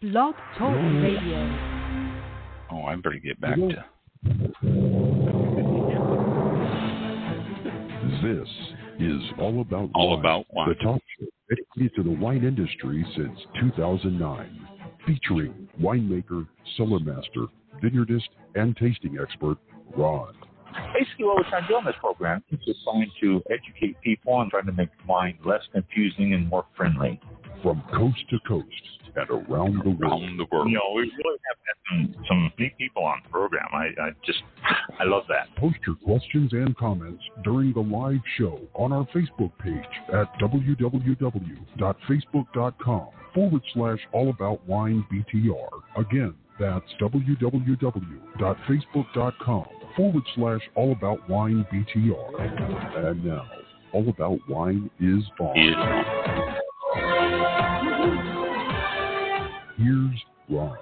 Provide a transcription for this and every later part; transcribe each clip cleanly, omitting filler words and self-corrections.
Blog Talk Radio. Oh, I better get back to... This is All About Wine, the talk show dedicated to the wine industry since 2009, featuring winemaker, cellar master, vineyardist, and tasting expert, Ron. Basically, what we're trying to do on this program is just trying to educate people and trying to make wine less confusing and more friendly. From coast to coast and around the world. You know, we really have had some neat people on the program. I love that. Post your questions and comments during the live show on our Facebook page at www.facebook.com/allaboutwinebtr. Again, that's www.facebook.com/allaboutwinebtr. And now, All About Wine is on. Here's Ron.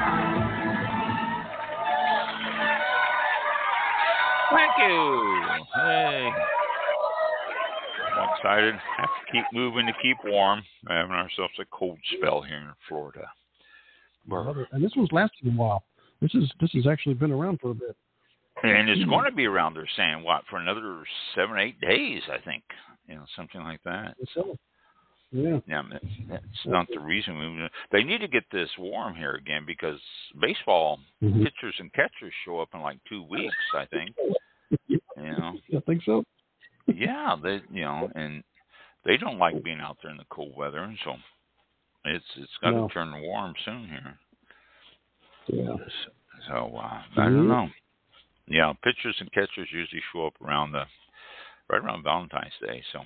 Thank you. Hey. I'm excited. Have to keep moving to keep warm. We're having ourselves a cold spell here in Florida. And this one's lasting a while. This has actually been around for a bit. And it's going to be around, they're saying, for another 7-8 days, I think. Something like that. So, yeah, that's not the reason. They need to get this warm here again because baseball pitchers and catchers show up in like 2 weeks, I think. I think so. Yeah, and they don't like being out there in the cold weather, and so it's got to turn warm soon here. Yeah. So I don't know. Yeah, pitchers and catchers usually show up right around Valentine's Day. So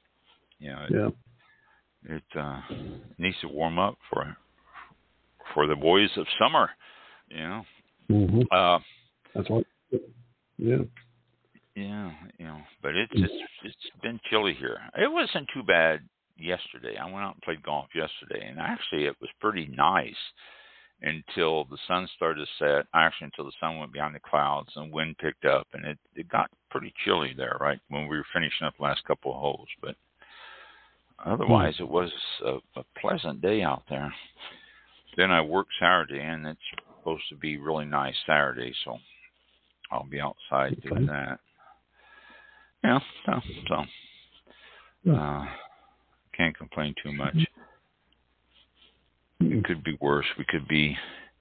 it needs to warm up for the boys of summer. That's what. Yeah. Yeah, but it's been chilly here. It wasn't too bad yesterday. I went out and played golf yesterday, and actually it was pretty nice until the sun started to set. Actually, until the sun went behind the clouds and wind picked up, and it got pretty chilly there, right when we were finishing up the last couple of holes. But otherwise, it was a pleasant day out there. Then I worked Saturday, and it's supposed to be really nice Saturday, so I'll be outside doing that. Yeah, so can't complain too much. It could be worse. We could be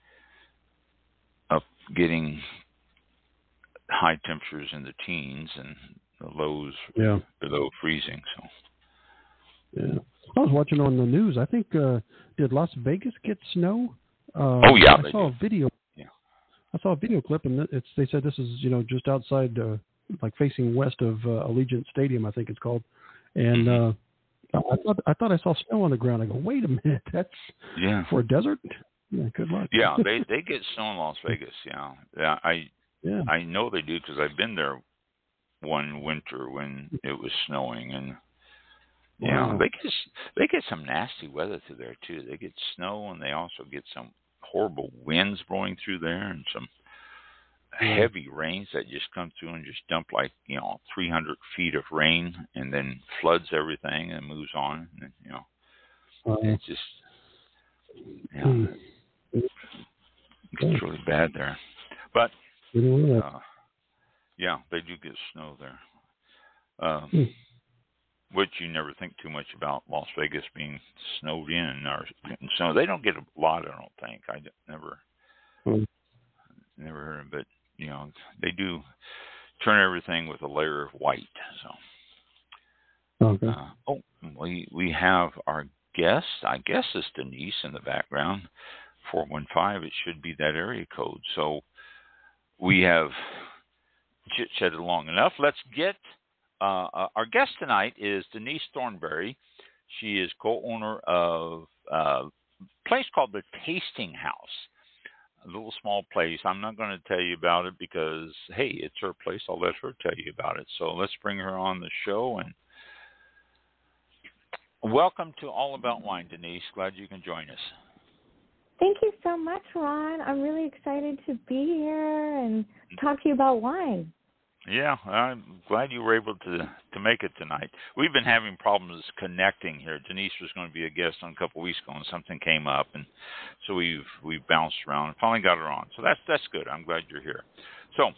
up getting high temperatures in the teens and the lows below freezing. So, yeah, I was watching on the news. I think did Las Vegas get snow? Oh yeah, I saw a video. Yeah, I saw a video clip, and they said this is just outside, like facing west of Allegiant Stadium, I think it's called, and. I thought I saw snow on the ground. I go, wait a minute, that's for a desert? Yeah, good luck. Yeah, they get snow in Las Vegas. Yeah, I know they do because I've been there one winter when it was snowing, and they get some nasty weather through there too. They get snow, and they also get some horrible winds blowing through there, and some heavy rains that just come through and just dump 300 feet of rain and then floods everything and moves on. And, it's just, it's really bad there. But, they do get snow there. Which you never think too much about Las Vegas being snowed in or getting snow. They don't get a lot, I don't think. I never heard of it, but they do turn everything with a layer of white. So, we have our guest. I guess it's Denise in the background. 415. It should be that area code. So we have chit-chatted long enough. Let's get our guest tonight is Denise Thornberry. She is co-owner of a place called the Tasting House. A little small place. I'm not going to tell you about it because, hey, it's her place. I'll let her tell you about it. So let's bring her on the show. And welcome to All About Wine, Denise. Glad you can join us. Thank you so much, Ron. I'm really excited to be here and talk to you about wine. Yeah, I'm glad you were able to make it tonight. We've been having problems connecting here. Denise was going to be a guest on a couple of weeks ago, and something came up, and so we've bounced around and finally got her on. So that's good. I'm glad you're here. So,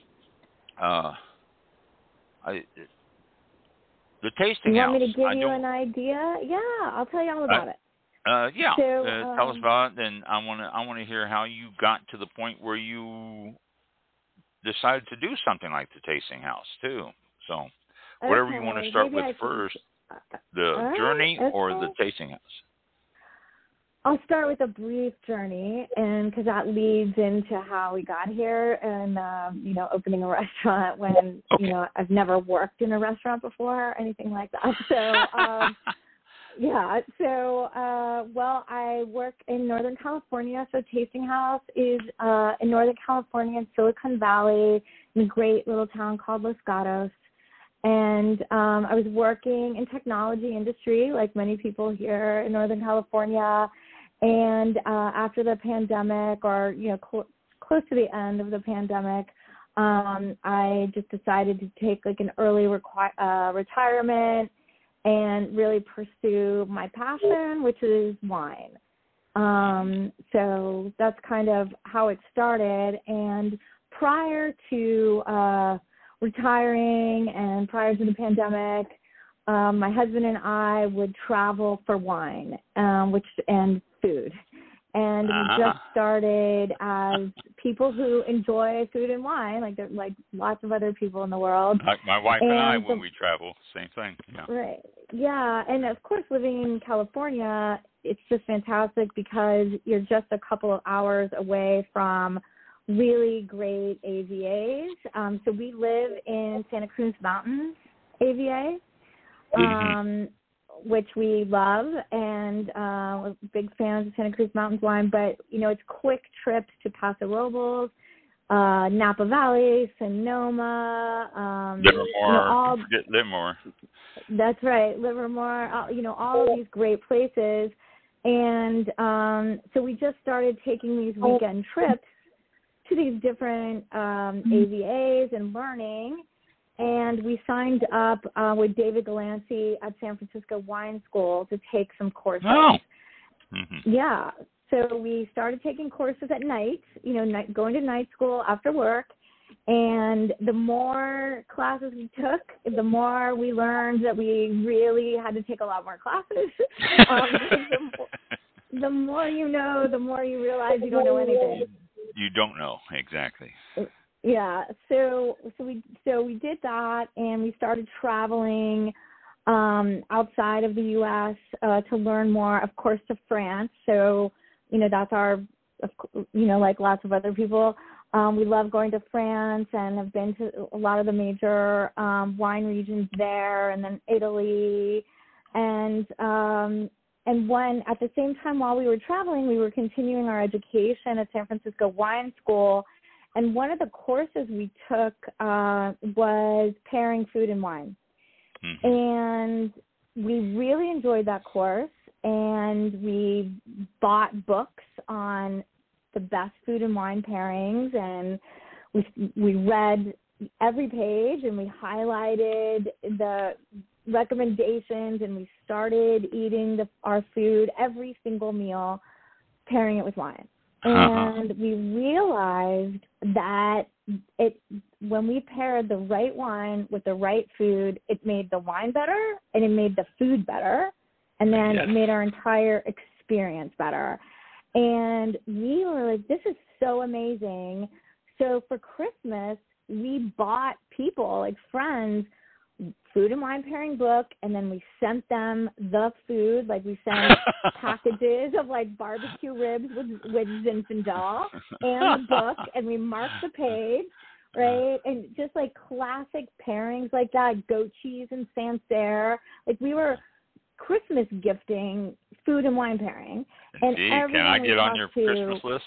the tasting house. You want me to give you an idea? Yeah, I'll tell you all about it. Yeah. So, tell us about it, and I want to hear how you got to the point where you decided to do something like the tasting house too. So, whatever you want to start with first, the journey or the tasting house. I'll start with a brief journey, and because that leads into how we got here, and opening a restaurant when I've never worked in a restaurant before or anything like that. So. Yeah, so, I work in Northern California, so Tasting House is in Northern California in Silicon Valley, in a great little town called Los Gatos, and I was working in technology industry, like many people here in Northern California, and after the pandemic, or, close to the end of the pandemic, I just decided to take, like, an early retirement and really pursue my passion, which is wine. So that's kind of how it started. And prior to retiring and prior to the pandemic, my husband and I would travel for wine, and food. And we just started as people who enjoy food and wine, like lots of other people in the world. Like my wife and I, when we travel, same thing. Yeah. Right. Yeah, and of course, living in California, it's just fantastic because you're just a couple of hours away from really great AVAs. So we live in Santa Cruz Mountains AVA. Which we love, and we're big fans of Santa Cruz Mountains wine, but, it's quick trips to Paso Robles, Napa Valley, Sonoma, Livermore, forget Livermore. That's right, Livermore, all of these great places. And so we just started taking these weekend trips to these different AVAs and learning. And we signed up with David Galancy at San Francisco Wine School to take some courses. Oh. Yeah. So we started taking courses at night, going to night school after work. And the more classes we took, the more we learned that we really had to take a lot more classes. The more you know, the more you realize you don't know anything. You don't know, exactly. Yeah, so we did that, and we started traveling outside of the U.S. To learn more, of course, to France. So, that's our, like lots of other people, we love going to France and have been to a lot of the major wine regions there, and then Italy, and when at the same time while we were traveling, we were continuing our education at San Francisco Wine School. And one of the courses we took was pairing food and wine. And we really enjoyed that course, and we bought books on the best food and wine pairings, and we read every page, and we highlighted the recommendations, and we started eating our food every single meal, pairing it with wine. And we realized that when we paired the right wine with the right food, it made the wine better, and it made the food better, and then it made our entire experience better. And we were like, this is so amazing. So for Christmas, we bought people, like friends, food and wine pairing book, and then we sent them the food, like we sent packages of like barbecue ribs with Zinfandel and the book, and we marked the page, right? And just like classic pairings like that, goat cheese and Sancerre, like we were Christmas gifting food and wine pairing. And can I get on your Christmas list?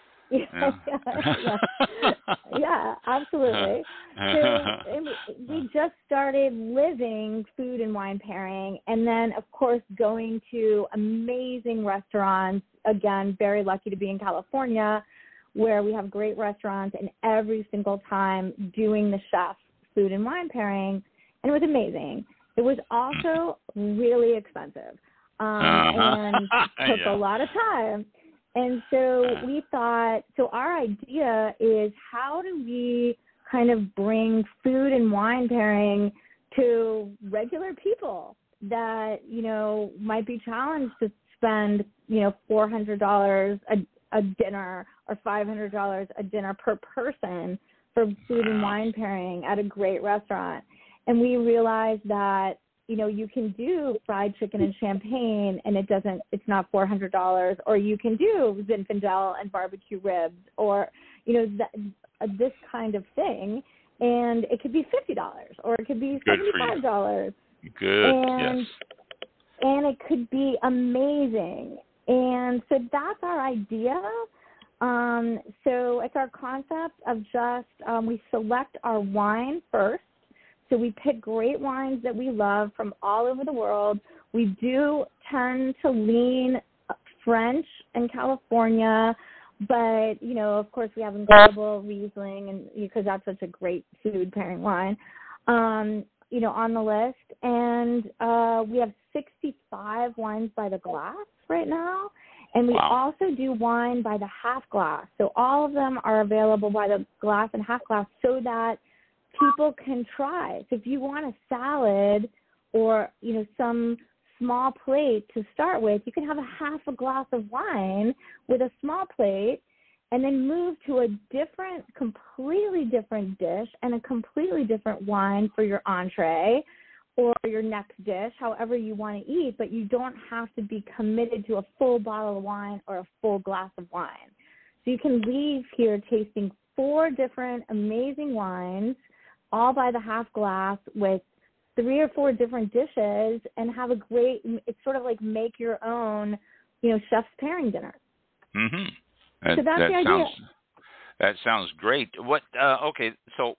Yeah, absolutely. So we just started living food and wine pairing, and then, of course, going to amazing restaurants. Again, very lucky to be in California, where we have great restaurants, and every single time doing the chef food and wine pairing, and it was amazing. It was also really expensive and took a lot of time. And so we thought, so our idea is, how do we kind of bring food and wine pairing to regular people that, you know, might be challenged to spend, you know, $400 a dinner or $500 a dinner per person for food and wine pairing at a great restaurant. And we realized that, you know, you can do fried chicken and champagne and it's not $400, or you can do Zinfandel and barbecue ribs, or, you know, this kind of thing. And it could be $50 or it could be $75. Good. And it could be amazing. And so that's our idea. So it's our concept of just we select our wine first. So we pick great wines that we love from all over the world. We do tend to lean French and California, but, you know, of course we have incredible Riesling, and because that's such a great food pairing wine, you know, on the list. And we have 65 wines by the glass right now. And we also do wine by the half glass. So all of them are available by the glass and half glass so that people can try. So if you want a salad or, you know, some small plate to start with, you can have a half a glass of wine with a small plate and then move to a completely different dish and a completely different wine for your entree or your next dish, however you want to eat, but you don't have to be committed to a full bottle of wine or a full glass of wine. So you can leave here tasting 4 different amazing wines, all by the half glass, with 3 or 4 different dishes, and have a great, it's sort of like make your own, you know, chef's pairing dinner. Mm-hmm. So that's the idea. That sounds great. What, okay, so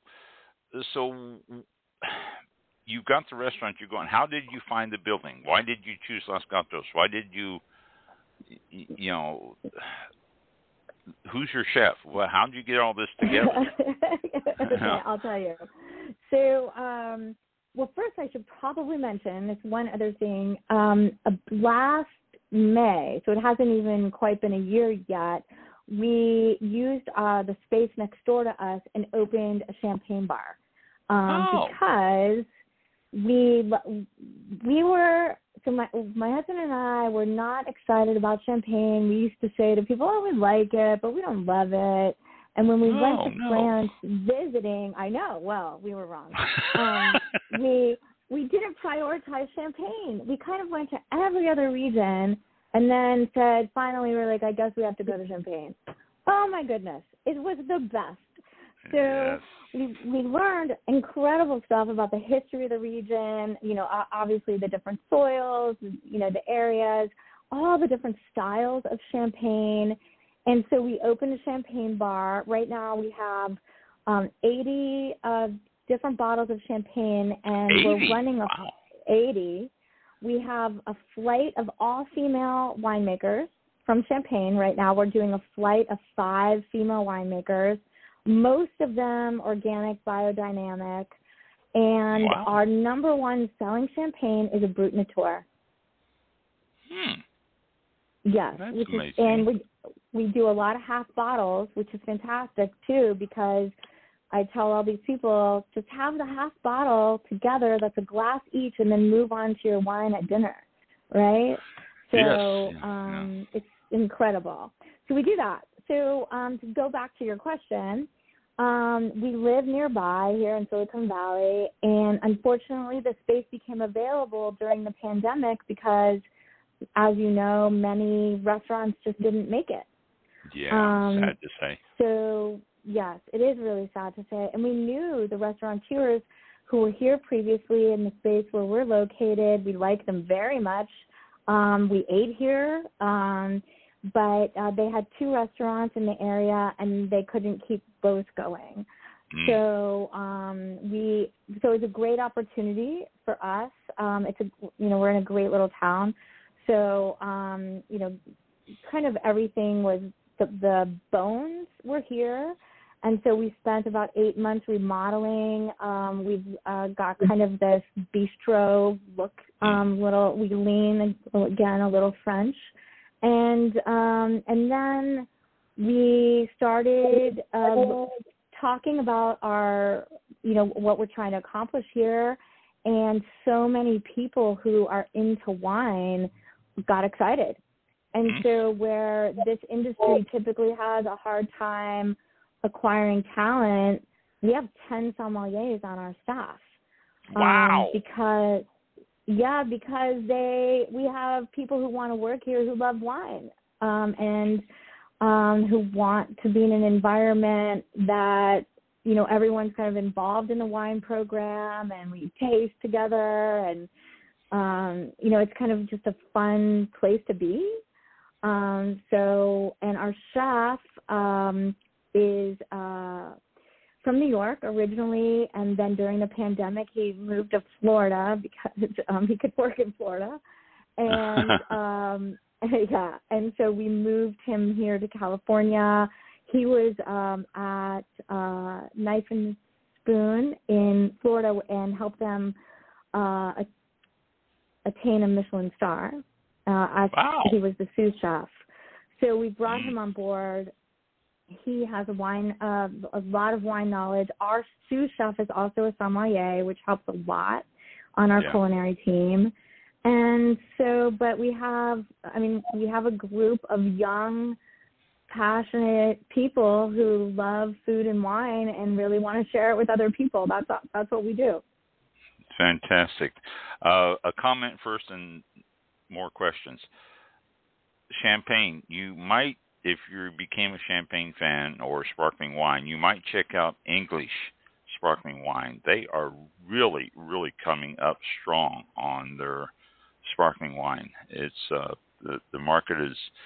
you got the restaurant you're going. How did you find the building? Why did you choose Los Gatos? Why did you, you know, who's your chef? Well, how did you get all this together? Okay, I'll tell you. So, well, first I should probably mention this one other thing. Last May, so it hasn't even quite been a year yet, we used the space next door to us and opened a champagne bar because we were, so my husband and I were not excited about champagne. We used to say to people, oh, we like it, but we don't love it. And when we went to France visiting, I know, well, we were wrong. We didn't prioritize champagne. We kind of went to every other region and then said, finally, we're like, I guess we have to go to Champagne. Oh, my goodness. It was the best. So we learned incredible stuff about the history of the region, you know, obviously the different soils, you know, the areas, all the different styles of champagne. And so we opened a champagne bar. Right now we have 80 different bottles of champagne, and 80? We're running 80. We have a flight of all-female winemakers from Champagne. Right now we're doing a flight of 5 female winemakers, most of them organic, biodynamic. And our number one selling champagne is a Brut Nature. Yes. That's which amazing. Is, and we do a lot of half bottles, which is fantastic, too, because I tell all these people, just have the half bottle together, that's a glass each, and then move on to your wine at dinner, right? So it's incredible. So we do that. So to go back to your question, we live nearby here in Silicon Valley, and unfortunately the space became available during the pandemic because, as you know, many restaurants just didn't make it. Yeah, sad to say. So, yes, it is really sad to say. And we knew the restaurateurs who were here previously in the space where we're located. We like them very much. We ate here, but they had 2 restaurants in the area, and they couldn't keep both going. So so it's a great opportunity for us. We're in a great little town. So, kind of everything was, the bones were here. And so we spent about 8 months remodeling. We've got kind of this bistro look, we lean, again, a little French. And then we started talking about our, what we're trying to accomplish here. And so many people who are into wine got excited. And so where this industry typically has a hard time acquiring talent, we have 10 sommeliers on our staff. Wow. Because we have people who want to work here who love wine, and who want to be in an environment that, everyone's kind of involved in the wine program, and we taste together, and, it's kind of just a fun place to be. And our chef is from New York originally, and then during the pandemic he moved to Florida because he could work in Florida, and and so we moved him here to California. He was at Knife and Spoon in Florida and helped them attain a Michelin star. He was the sous chef. So we brought him on board. He has a lot of wine knowledge. Our sous chef is also a sommelier, which helps a lot on our culinary team. And so, but we have a group of young, passionate people who love food and wine and really want to share it with other people. That's what we do. Fantastic. A comment first and more questions. Champagne, you might, if you became a champagne fan or sparkling wine, you might check out English sparkling wine. They are really, really coming up strong on their sparkling wine. It's the market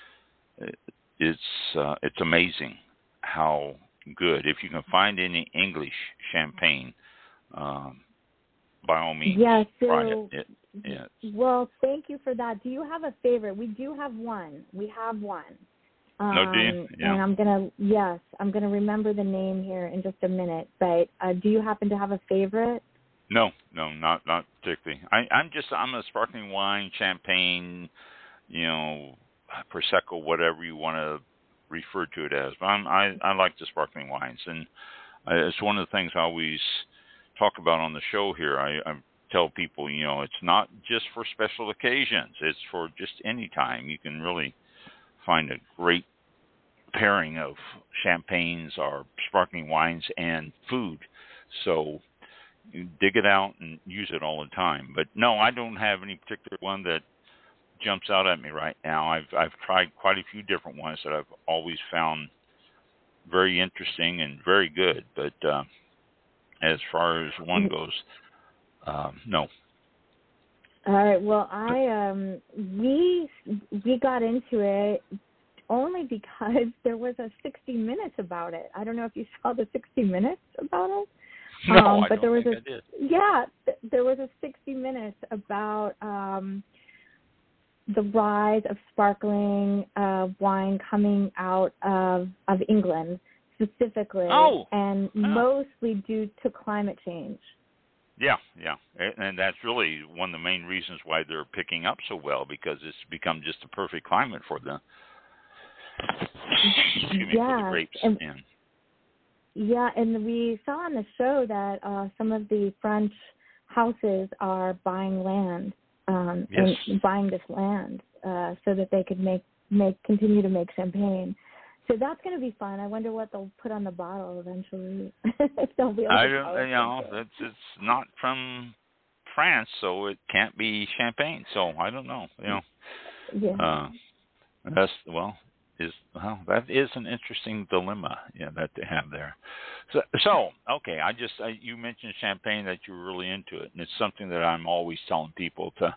it's amazing how good. If you can find any English champagne, by all means, try it. Yes. Well, thank you for that. Do you have a favorite? We do have one. We have one. No, do you? Yeah. And I'm gonna remember the name here in just a minute. But do you happen to have a favorite? No, not particularly. I'm a sparkling wine, champagne, Prosecco, whatever you want to refer to it as. But I like the sparkling wines, and it's one of the things I always talk about on the show here. I tell people, it's not just for special occasions. It's for just any time. You can really find a great pairing of champagnes or sparkling wines and food. So you dig it out and use it all the time. But no, I don't have any particular one that jumps out at me right now. I've tried quite a few different ones that I've always found very interesting and very good. But as far as one goes, no. All right. Well, we got into it only because there was a 60 Minutes about it. I don't know if you saw the 60 Minutes about it. No, but I did. Yeah, there was a 60 Minutes about the rise of sparkling wine coming out of England specifically, and mostly due to climate change. Yeah, and that's really one of the main reasons why they're picking up so well, because it's become just a perfect climate for the for the grapes. And we saw on the show that some of the French houses are buying land, and buying this land so that they could continue to make champagne. So that's going to be fun. I wonder what they'll put on the bottle eventually. If they'll be it's not from France, so it can't be champagne. So I don't know. That is an interesting dilemma, that they have there. So okay, you mentioned champagne, that you're really into it, and it's something that I'm always telling people to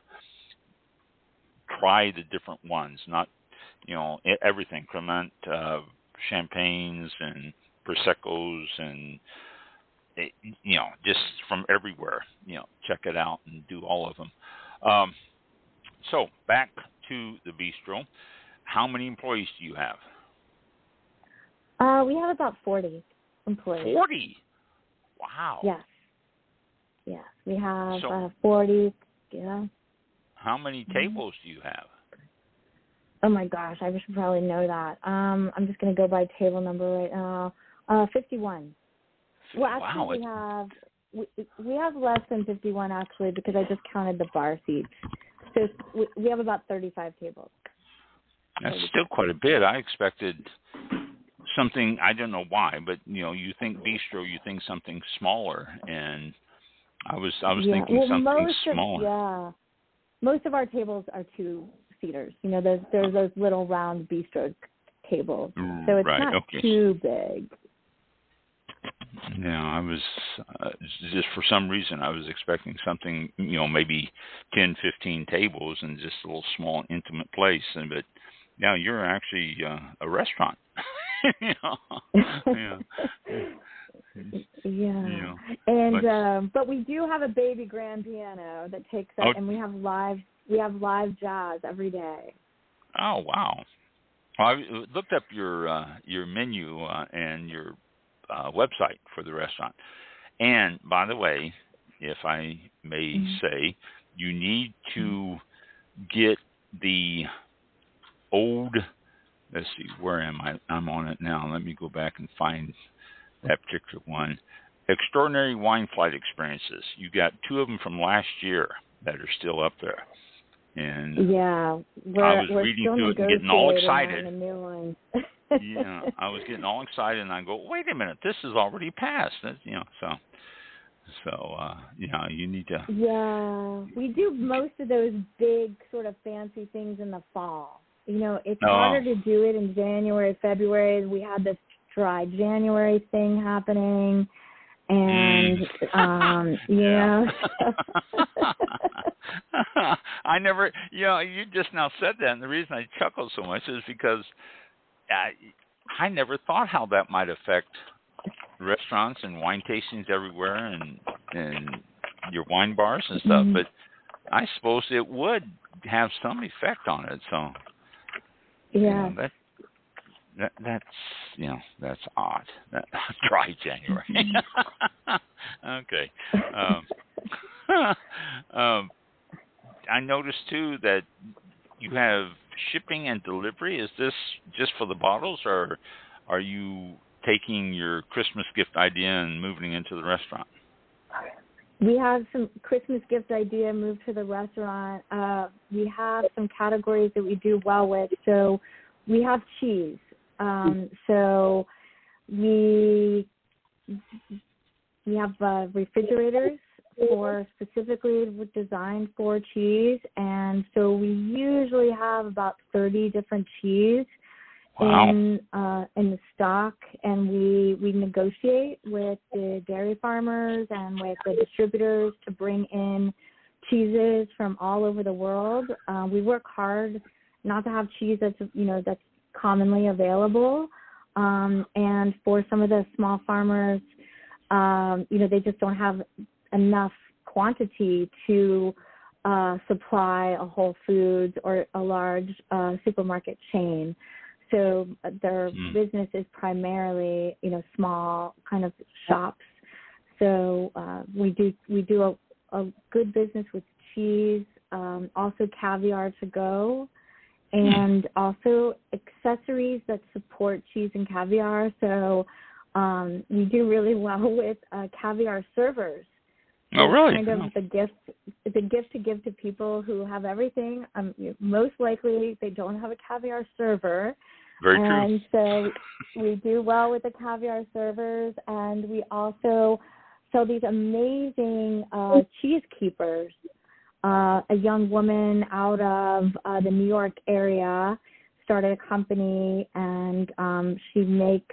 try the different ones, not everything, Cremant, champagnes and Proseccos, and just from everywhere. Check it out and do all of them. So back to the bistro. How many employees do you have? We have about 40. complete. 40? Wow. Yes. Yes. We have 40. Yeah. How many tables do you have? Oh my gosh, I should probably know that. I'm just going to go by table number right now. 51. Well, actually, we have less than 51 actually because I just counted the bar seats. So we have about 35 tables. That's still quite a bit. I expected something. I don't know why, but you think bistro, you think something smaller, and I was thinking something smaller. Yeah. Most of our tables are 2-seaters. There's those little round bistro tables, so it's not too big. Yeah, I was just for some reason I was expecting something, maybe 10, 15 tables and just a little small intimate place. But now you're actually a restaurant. Yeah. And but we do have a baby grand piano that takes up, and we have live jazz every day. Oh wow! Well, I looked up your menu and your website for the restaurant. And by the way, if I may say, you need to get the old. Let's see, where am I? I'm on it now. Let me go back and find that particular one. Extraordinary Wine Flight Experiences. You got 2 of them from last year that are still up there. And I was reading through it and getting all excited. The new one. Yeah, I was getting all excited, and I go, wait a minute, this is already passed. So you need to. Yeah, we do most of those big sort of fancy things in the fall. It's harder to do it in January, February. We had this dry January thing happening, and I never, you just now said that, and the reason I chuckle so much is because I never thought how that might affect restaurants and wine tastings everywhere and your wine bars and stuff, but I suppose it would have some effect on it. So yeah, that's odd. That dry January. Okay. I noticed too that you have shipping and delivery. Is this just for the bottles, or are you taking your Christmas gift idea and moving it into the restaurant? We have some Christmas gift idea moved to the restaurant. We have some categories that we do well with. So we have cheese. So we have refrigerators specifically designed for cheese, and so we usually have about 30 different cheese in the stock, and we negotiate with the dairy farmers and with the distributors to bring in cheeses from all over the world. We work hard not to have cheese that's commonly available, and for some of the small farmers, they just don't have enough quantity to supply a Whole Foods or a large supermarket chain. So their business is primarily, small kind of shops. So we do a good business with cheese, also caviar to go, and also accessories that support cheese and caviar. So we do really well with caviar servers. Oh, really? Kind of the gift to give to people who have everything. Most likely they don't have a caviar server. Very true. And so we do well with the caviar servers, and we also sell these amazing cheese keepers. A young woman out of the New York area started a company, and she makes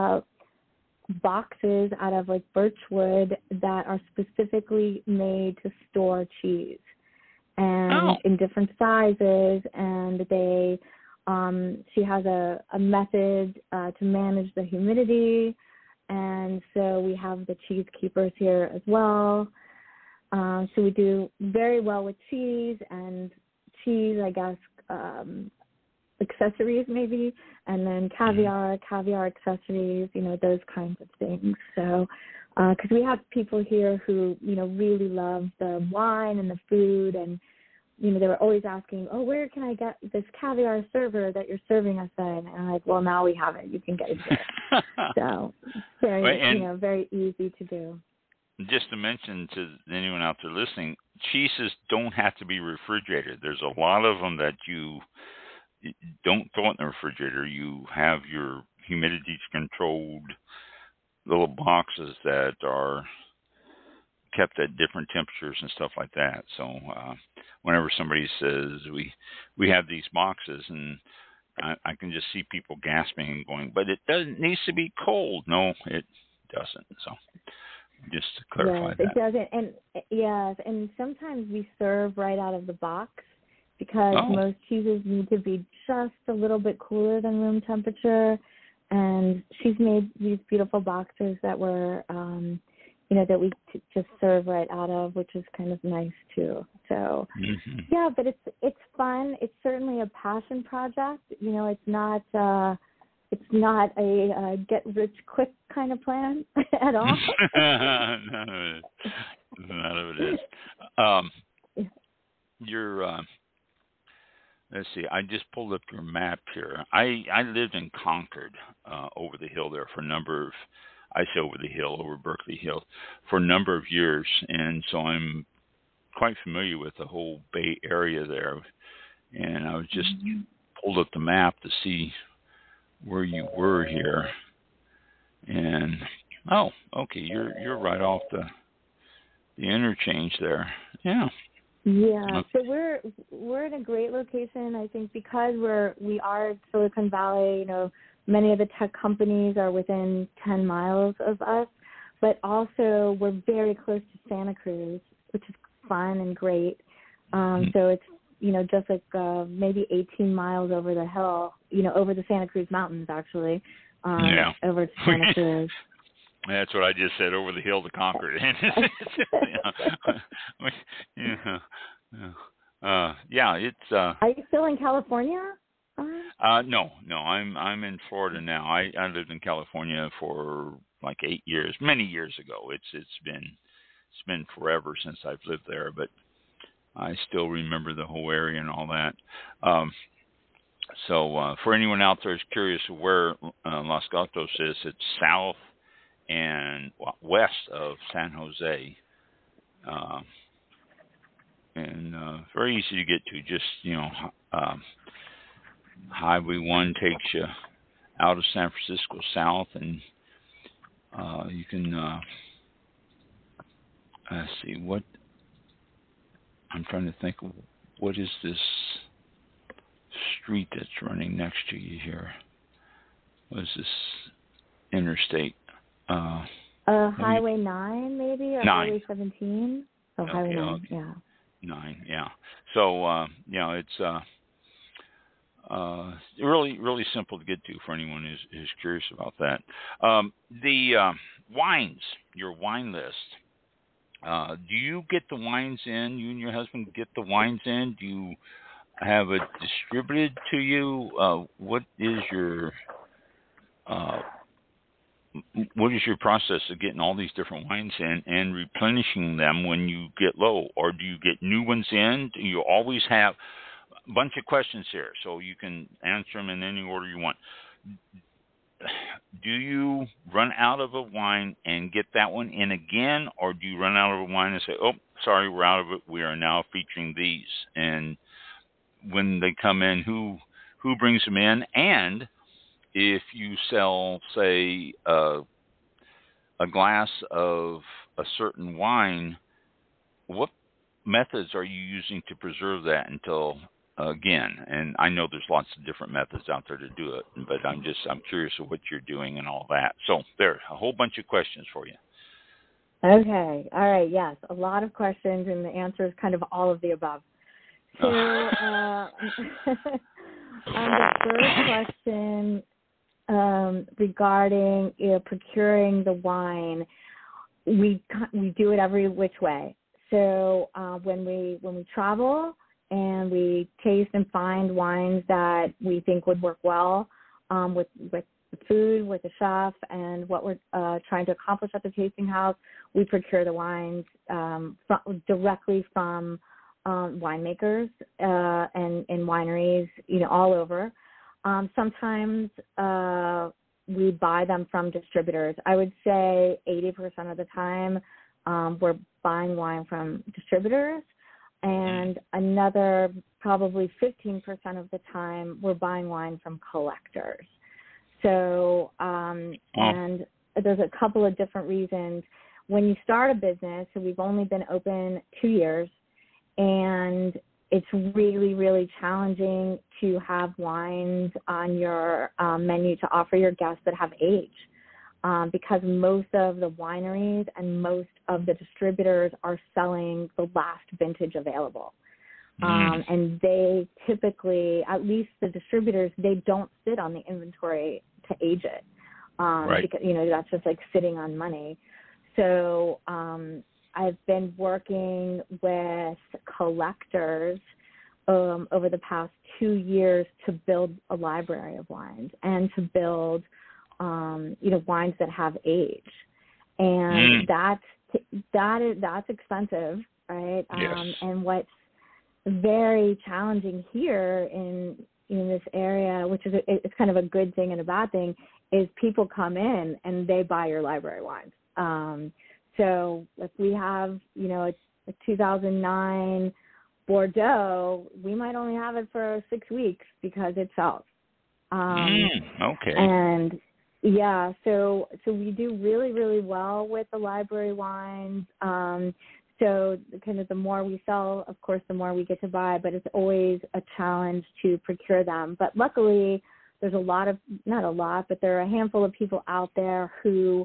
boxes out of birchwood that are specifically made to store cheese, and in different sizes. And she has a method to manage the humidity, and so we have the cheese keepers here as well. So we do very well with cheese, and cheese, I guess, accessories maybe, and then caviar accessories, those kinds of things. So, because we have people here who, really love the wine and the food, and, they were always asking, oh, where can I get this caviar server that you're serving us in? And I'm like, well, now we have it. You can get it here. So, very easy to do. Just to mention to anyone out there listening, cheeses don't have to be refrigerated. There's a lot of them that you don't throw it in the refrigerator. You have your humidity controlled little boxes that are kept at different temperatures and stuff like that. So whenever somebody says we have these boxes, and I can just see people gasping and going, but it needs to be cold. No, it doesn't. So just to clarify that. It doesn't. And sometimes we serve right out of the box because most cheeses need to be just a little bit cooler than room temperature. And she's made these beautiful boxes that were, that we just serve right out of, which is kind of nice too. So, but it's fun. It's certainly a passion project. It's not a get rich quick kind of plan at all. None of it is. Let's see. I just pulled up your map here. I lived in Concord, over the hill there for a number of. I say over the hill, over Berkeley Hill, for a number of years, and so I'm quite familiar with the whole Bay Area there. And I was just pulled up the map to see where you were here, and okay, you're right off the interchange there. Yeah. So we're in a great location, I think, because we are Silicon Valley. Many of the tech companies are within 10 miles of us, but also we're very close to Santa Cruz, which is fun and great. So it's just like maybe 18 miles over the hill, over the Santa Cruz Mountains, actually, over to Santa Cruz. That's what I just said, over the hill to Concord. It's. Are you still in California? No, I'm in Florida now. I lived in California for like 8 years, many years ago. It's been forever since I've lived there, but I still remember the whole area and all that. So for anyone out there who's curious where Los Gatos is, it's south and west of San Jose, and very easy to get to. Just Highway 1 takes you out of San Francisco south, and you can see what I'm trying to think. What is this street that's running next to you here? What is this interstate? Highway 9, maybe, or 9. Highway 17. Oh, okay, Highway 9, okay. Yeah. 9, yeah. So, it's really, really simple to get to for anyone who's curious about that. The wines, your wine list. Do you get the wines in? You and your husband get the wines in? Do you have it distributed to you? What is your process of getting all these different wines in and replenishing them when you get low? Or do you get new ones in? Do you always have a bunch of questions here, so you can answer them in any order you want? Do you run out of a wine and get that one in again, or do you run out of a wine and say, oh, sorry, we're out of it, we are now featuring these? And when they come in, who brings them in? And if you sell, say, a glass of a certain wine, what methods are you using to preserve that until again? And I know there's lots of different methods out there to do it, but I'm curious of what you're doing and all that. So there, a whole bunch of questions for you. Okay. All right. Yes. A lot of questions, and the answer is kind of all of the above. So on the first question, regarding procuring the wine, we do it every which way. So when we travel and we taste and find wines that we think would work well with the food, with the chef, and what we're trying to accomplish at the tasting house. We procure the wines directly from winemakers and in wineries, all over. Sometimes we buy them from distributors. I would say 80% of the time we're buying wine from distributors, and another probably 15% of the time we're buying wine from collectors. So, and there's a couple of different reasons. When you start a business, so we've only been open 2 years, and it's really, really challenging to have wines on your menu to offer your guests that have age, because most of the wineries and most of the distributors are selling the last vintage available. And they typically, at least the distributors, they don't sit on the inventory to age it, because, that's just like sitting on money. So I've been working with collectors over the past 2 years to build a library of wines and to build, wines that have age. And that's expensive, right? Yes. And what's very challenging here in this area, which is it's kind of a good thing and a bad thing, is people come in and they buy your library wines. So if we have, a 2009 Bordeaux, we might only have it for 6 weeks because it sells. Okay. And yeah, so we do really, really well with the library wines. So kind of the more we sell, of course, the more we get to buy, but it's always a challenge to procure them. But luckily, there's not a lot, but there are a handful of people out there who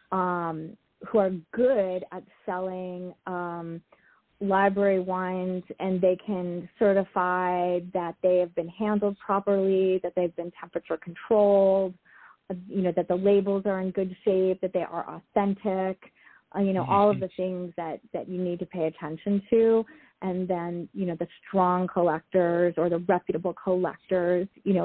are good at selling library wines, and they can certify that they have been handled properly, that they've been temperature controlled, that the labels are in good shape, that they are authentic, all of the things that you need to pay attention to. And then, the strong collectors or the reputable collectors,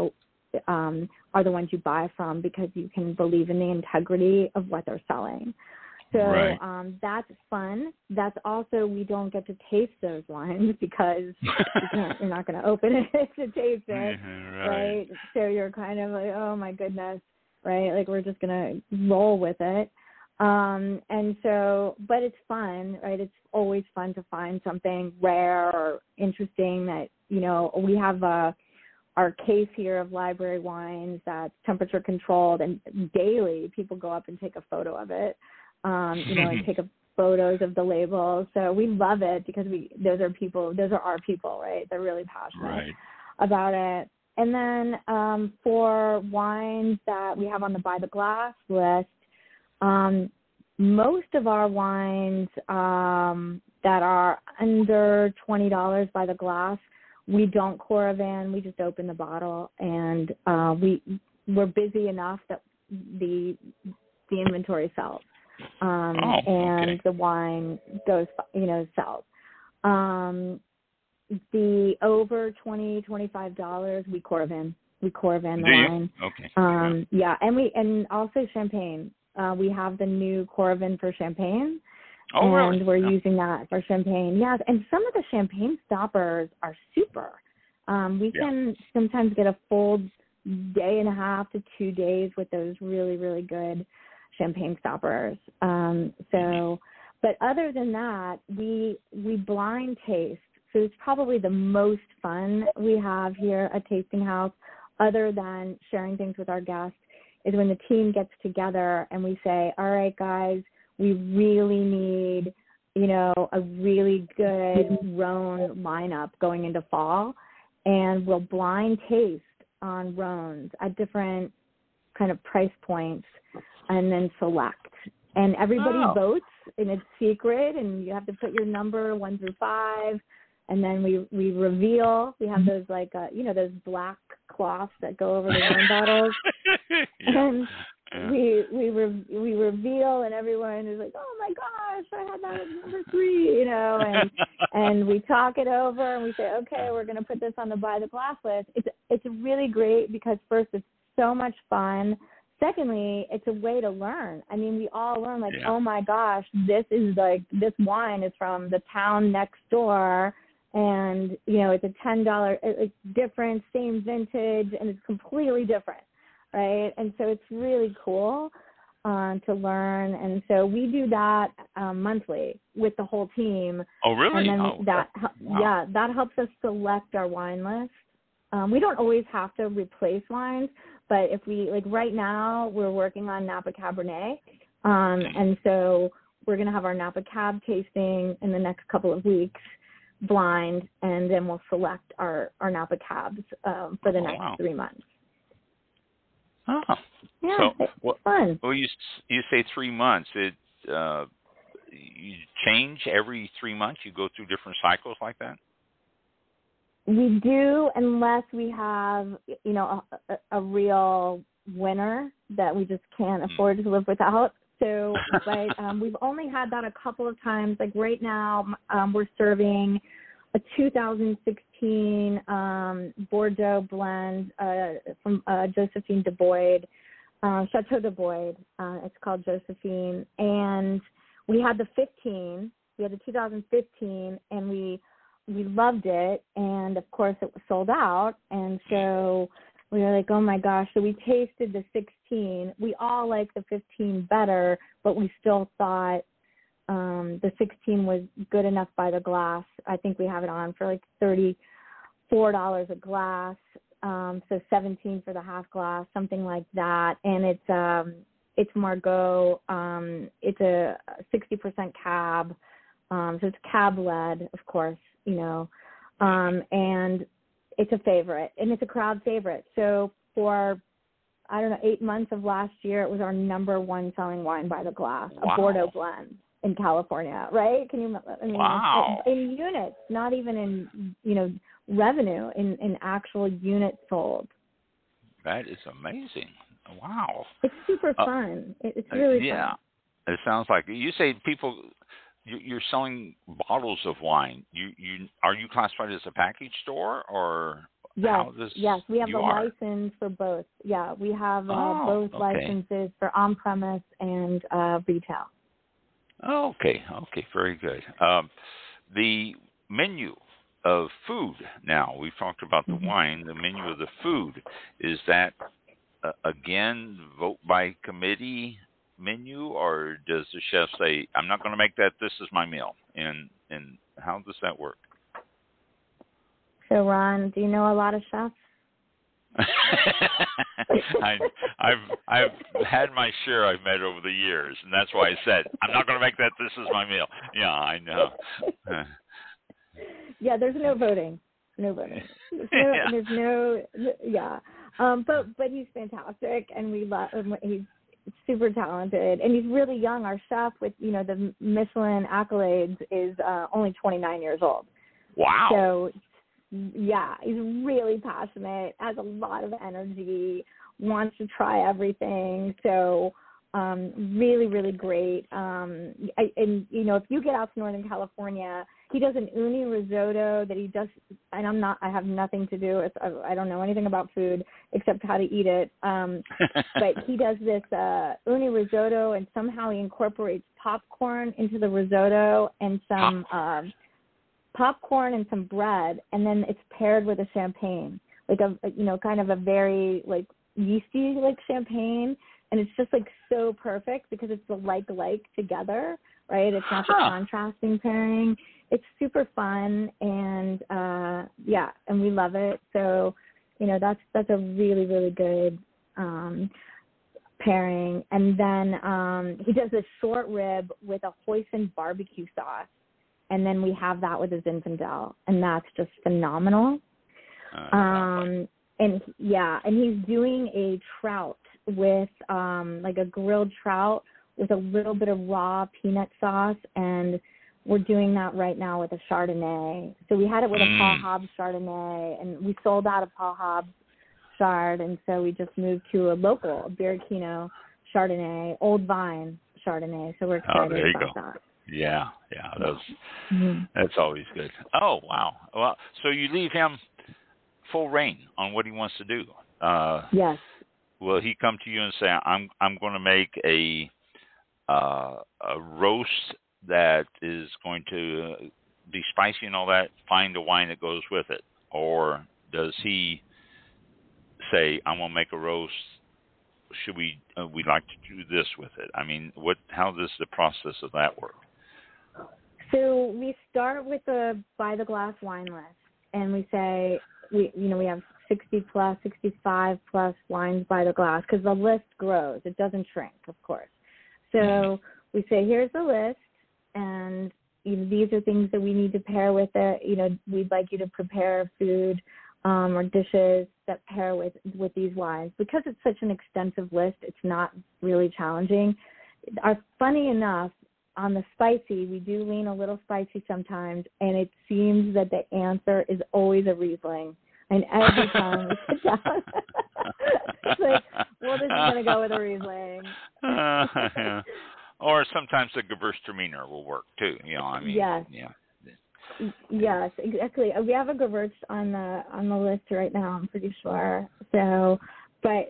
are the ones you buy from because you can believe in the integrity of what they're selling. So that's fun. That's also, we don't get to taste those wines because you're not going to open it to taste it, right? So you're kind of like, oh my goodness, right? Like, we're just going to roll with it. And so, but it's fun, right? It's always fun to find something rare or interesting that, we have our case here of library wines that's temperature controlled, and daily people go up and take a photo of it, and take photos of the labels. So we love it because those are our people, right? They're really passionate about it. And then for wines that we have on the By the Glass list, most of our wines that are under $20 by the glass, we don't Coravin. We just open the bottle, and we're busy enough that the inventory sells, and the wine goes, sells. The over $20-$25, we Coravin. We Coravin the wine. Okay. Yeah, and also champagne. We have the new Coravin for champagne, and we're using that for champagne. Yes, and some of the champagne stoppers are super. We can sometimes get a full day and a half to 2 days with those really, really good champagne stoppers. But other than that, we blind taste. So it's probably the most fun we have here at Tasting House, other than sharing things with our guests, is when the team gets together and we say, all right, guys, we really need, a really good Rhone lineup going into fall. And we'll blind taste on Rhones at different kind of price points and then select. And everybody votes, and it's secret, and you have to put your number 1 through 5. And then we reveal. We have those those black cloths that go over the wine bottles. we reveal, and everyone is like, oh my gosh, I had that at number 3, you know, and we talk it over and we say, okay, we're going to put this on the buy the glass list. It's really great because first, it's so much fun. Secondly, it's a way to learn. I mean, we all learn like, oh my gosh, this wine is from the town next door. And, you know, it's a $10, it's different, same vintage, and it's completely different, right? And so it's really cool to learn. And so we do that monthly with the whole team. Oh, really? And then that helps us select our wine list. We don't always have to replace wines, but if we, like right now, we're working on Napa Cabernet. And so we're going to have our Napa Cab tasting in the next couple of weeks, blind, and then we'll select our Napa Cabs for the next 3 months. Oh. Yeah, so, it's fun. Well, you say 3 months. You change every 3 months? You go through different cycles like that? We do, unless we have, you know, a real winner that we just can't afford to live without. So, but we've only had that a couple of times. Like right now, we're serving a 2016 Bordeaux blend from Josephine de Boyd, Chateau de Boyd. It's called Josephine. And we had the 15. We had the 2015, and we loved it. And, of course, it was sold out. And so we were like, oh, my gosh. So we tasted the 16. We all liked the 15 better, but we still thought the 16 was good enough by the glass. I think we have it on for like $34 a glass, so 17 for the half glass, something like that. And it's Margaux. It's a 60% cab, so it's cab led, of course, you know, and it's a favorite, and it's a crowd favorite. So for, I don't know, 8 months of last year, it was our number 1 selling wine by the glass, a Bordeaux blend in California, right? Can you, I mean, wow. in units, not even in, you know, revenue, in actual units sold. That is amazing. Wow. It's super fun. It's really fun. Yeah. It sounds like, you say people, you're selling bottles of wine. Are you classified as a package store, or yes, we have a license for both. Yeah, we have both licenses for on-premise and retail. Okay, very good. The menu of food now, we've talked about the wine, the menu of the food, is that, again, vote by committee menu, or does the chef say, I'm not going to make that, this is my meal? And how does that work? So, Ron, do you know a lot of chefs? I've had my share I've met over the years, and that's why I said, I'm not going to make that, this is my meal. Yeah, I know. Yeah, there's no voting. But he's fantastic, and we love him. He's super talented, and he's really young. Our chef with, you know, the Michelin accolades is only 29 years old. Wow. So, yeah, he's really passionate, has a lot of energy, wants to try everything. So, really, really great. And, you know, if you get out to Northern California, he does an uni risotto that he does, and I have nothing to do with, I don't know anything about food except how to eat it. But he does this uni risotto, and somehow he incorporates popcorn into the risotto and some popcorn and some bread, and then it's paired with a champagne, like kind of a very like yeasty like champagne, and it's just like so perfect because it's the like together, right? It's not the contrasting pairing. It's super fun, and and we love it. So, you know, that's a really, really good pairing. And then he does a short rib with a hoisin barbecue sauce, and then we have that with a Zinfandel, and that's just phenomenal. And he's doing a trout with like a grilled trout with a little bit of raw peanut sauce, and we're doing that right now with a Chardonnay. So we had it with a Paul Hobbs Chardonnay, and we sold out of Paul Hobbs Chard, and so we just moved to a local, Barraquino Chardonnay, Old Vine Chardonnay. So we're excited there you about go. that. Yeah, that's always good. Oh, wow. Well, so you leave him full reign on what he wants to do. Yes. Will he come to you and say, "I'm going to make a roast that is going to be spicy and all that, find a wine that goes with it"? Or does he say, "I'm going to make a roast, should we'd like to do this with it"? I mean, how does the process of that work? So we start with a by the glass wine list, and we say we have 60 plus, 65 plus wines by the glass, because the list grows. It doesn't shrink, of course. So we say, here's the list, and these are things that we need to pair with it. We'd like you to prepare food or dishes that pair with these wines. Because it's such an extensive list, it's not really challenging. Funny enough, on the spicy, we do lean a little spicy sometimes, and it seems that the answer is always a Riesling. And every time we sit down, it's like, well, this is going to go with a Riesling. Yeah. Or sometimes the Gewürztraminer will work too. Yes. Yeah. Yes, exactly. We have a Gewürz on the list right now, I'm pretty sure. So, but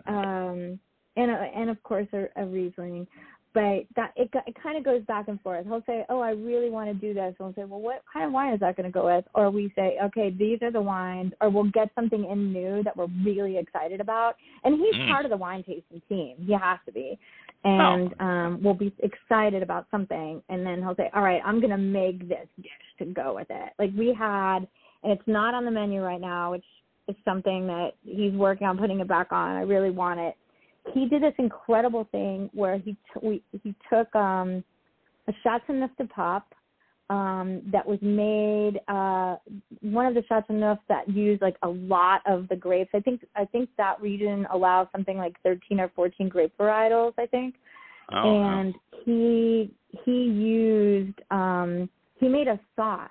and of course a Riesling. But that it kind of goes back and forth. He'll say, "Oh, I really want to do this." And we'll say, "Well, what kind of wine is that going to go with?" Or we say, "Okay, these are the wines." Or we'll get something in new that we're really excited about. And he's part of the wine tasting team. He has to be. And we'll be excited about something. And then he'll say, "All right, I'm going to make this dish to go with it." Like we had, and it's not on the menu right now, which is something that he's working on putting it back on. I really want it. He did this incredible thing where he took a Chateauneuf de Pape that was made, one of the Chateauneuf that used like a lot of the grapes. I think that region allows something like 13 or 14 grape varietals, I think. And he used he made a sauce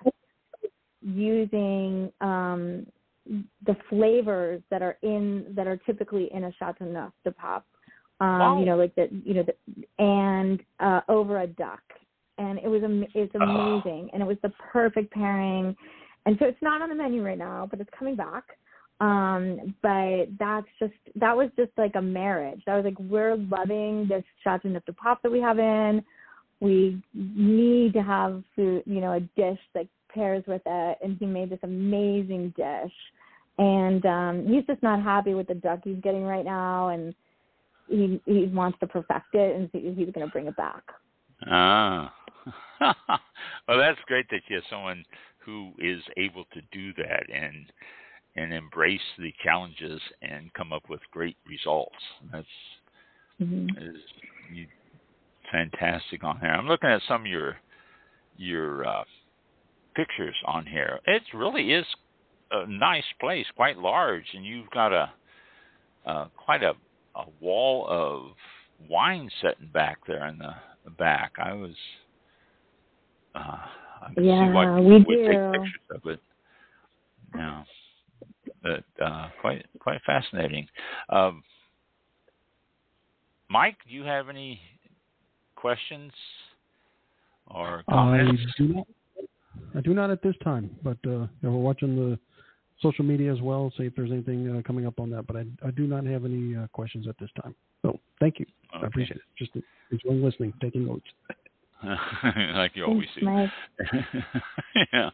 using the flavors that are typically in a Chateauneuf de Pape, wow. And over a duck, and it's amazing, and it was the perfect pairing, and so it's not on the menu right now, but it's coming back. But that was just like a marriage. That was like, we're loving this Chateauneuf de Pape that we have in. We need to have food, a dish that pairs with it, and he made this amazing dish. And he's just not happy with the duck he's getting right now, and he wants to perfect it, and he's going to bring it back. Well, that's great that you have someone who is able to do that and embrace the challenges and come up with great results. That's is fantastic on here. I'm looking at some of your pictures on here. It really is a nice place, quite large, and you've got quite a wall of wine sitting back there in the back. I can see why people would take pictures of it. Yeah, but quite fascinating. Mike, do you have any questions or comments? I do not at this time, but we're watching the social media as well, see if there's anything coming up on that. But I do not have any questions at this time. So thank you. Okay. I appreciate it. Just enjoying listening, taking notes. Like you always do. Yeah.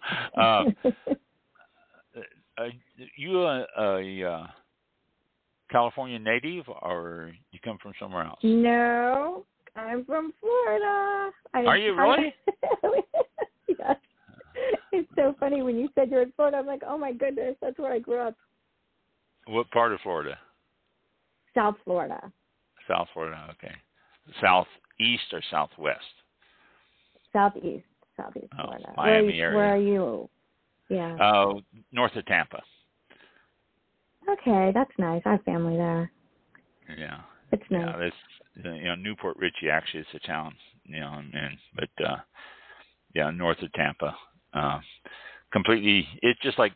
You a California native, or you come from somewhere else? No, I'm from Florida. Are you really? Yes. It's so funny when you said you're in Florida. I'm like, oh my goodness, that's where I grew up. What part of Florida? South Florida. South Florida, okay. Southeast or southwest? Southeast Florida. Miami area. Where are you? Yeah. North of Tampa. Okay, that's nice. I have family there. Yeah. It's nice. Yeah, Newport Richey actually is a town, but north of Tampa. Completely, it's just like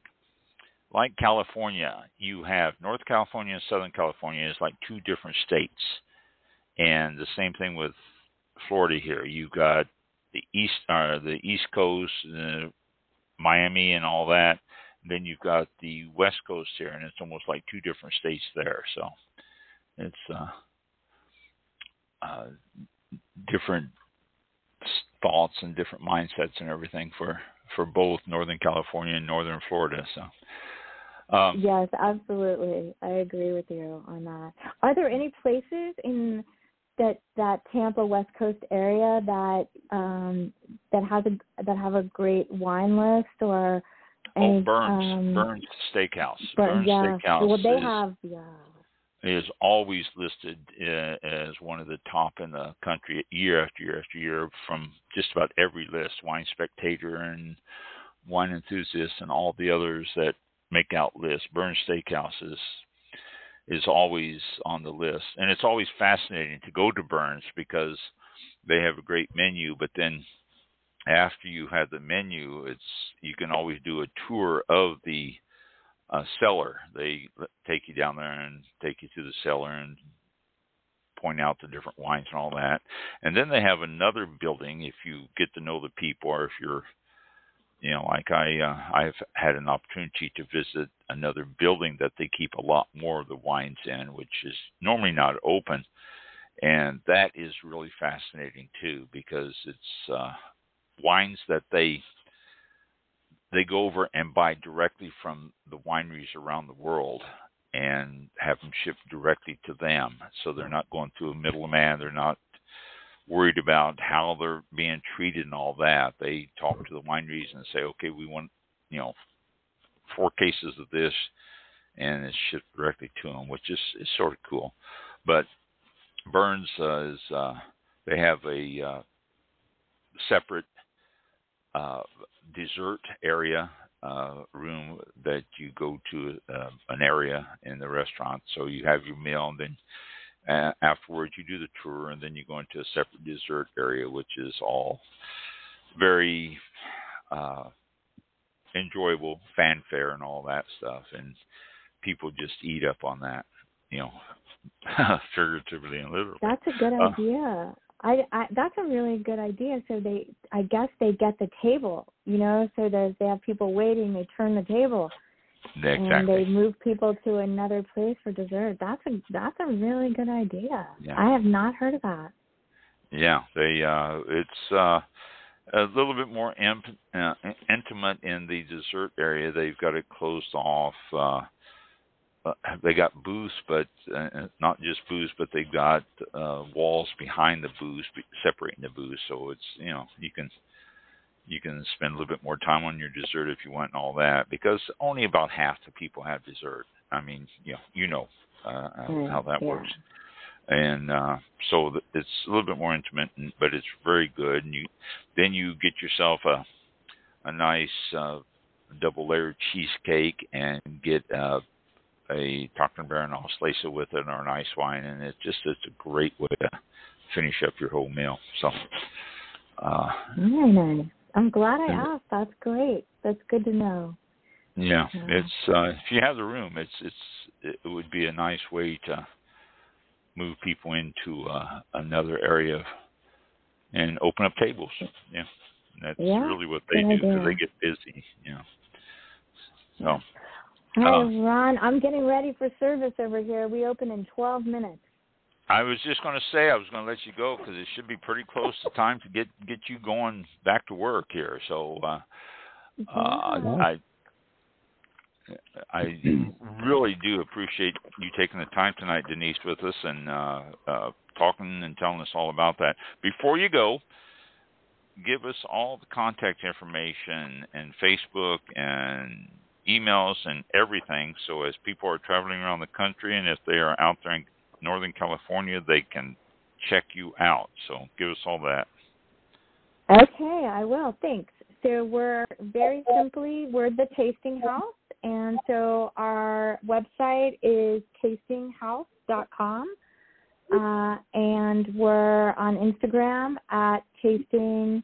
California. You have North California and Southern California is like two different states, And the same thing with Florida here. You've got the East Coast, Miami and all that. Then you've got the West Coast here, and it's almost like two different states there. So it's different thoughts and different mindsets and everything for both Northern California and Northern Florida. So yes, absolutely, I agree with you on that. Are there any places in that Tampa West Coast area that have a great wine list or any, Burns Steakhouse. Burns yeah. Steakhouse. Well, they have is always listed as one of the top in the country year after year after year from just about every list, Wine Spectator and Wine Enthusiast and all the others that make out lists. Burns Steakhouse is always on the list. And it's always fascinating to go to Burns because they have a great menu, but then after you have the menu, you can always do a tour of the cellar. They take you down there and take you to the cellar and point out the different wines and all that. And then they have another building if you get to know the people, or if you're, like I've had an opportunity to visit another building that they keep a lot more of the wines in, which is normally not open. And that is really fascinating too, because it's wines that they go over and buy directly from the wineries around the world and have them shipped directly to them. So they're not going through a middleman. They're not worried about how they're being treated and all that. They talk to the wineries and say, okay, we want, 4 cases of this, and it's shipped directly to them, which is sort of cool. But Burns they have a separate dessert area room that you go to an area in the restaurant. So you have your meal, and then afterwards you do the tour, and then you go into a separate dessert area, which is all very enjoyable, fanfare and all that stuff. And people just eat up on that, figuratively and literally. That's a good idea. That's a really good idea. So I guess they get the table, so they have people waiting, they turn the table. Exactly. And they move people to another place for dessert. That's a really good idea. Yeah. I have not heard of that. Yeah, it's a little bit more intimate in the dessert area. They've got it closed off. They got booths, but not just booths, but they've got walls behind the booths, separating the booths. So it's you can spend a little bit more time on your dessert if you want and all that, because only about half the people have dessert. I mean, how that works. And so it's a little bit more intimate, but it's very good. And then you get yourself a nice double layered cheesecake and get a Dr. Baron Auslese with it, or an ice wine, and it's a great way to finish up your whole meal. So very nice. I'm glad I asked. That's great. That's good to know. Yeah, it's if you have the room, it would be a nice way to move people into another area and open up tables. Yeah, that's really what they do, because they get busy. So. All right, Ron, I'm getting ready for service over here. We open in 12 minutes. I was just going to say I was going to let you go because it should be pretty close to time to get you going back to work here. So I really do appreciate you taking the time tonight, Denise, with us and talking and telling us all about that. Before you go, give us all the contact information and Facebook and emails and everything, so as people are traveling around the country, and if they are out there in Northern California, they can check you out. So give us all that. Okay, I will. Thanks. So we're the Tasting House, and so our website is tastinghouse.com, and we're on Instagram at tasting.house,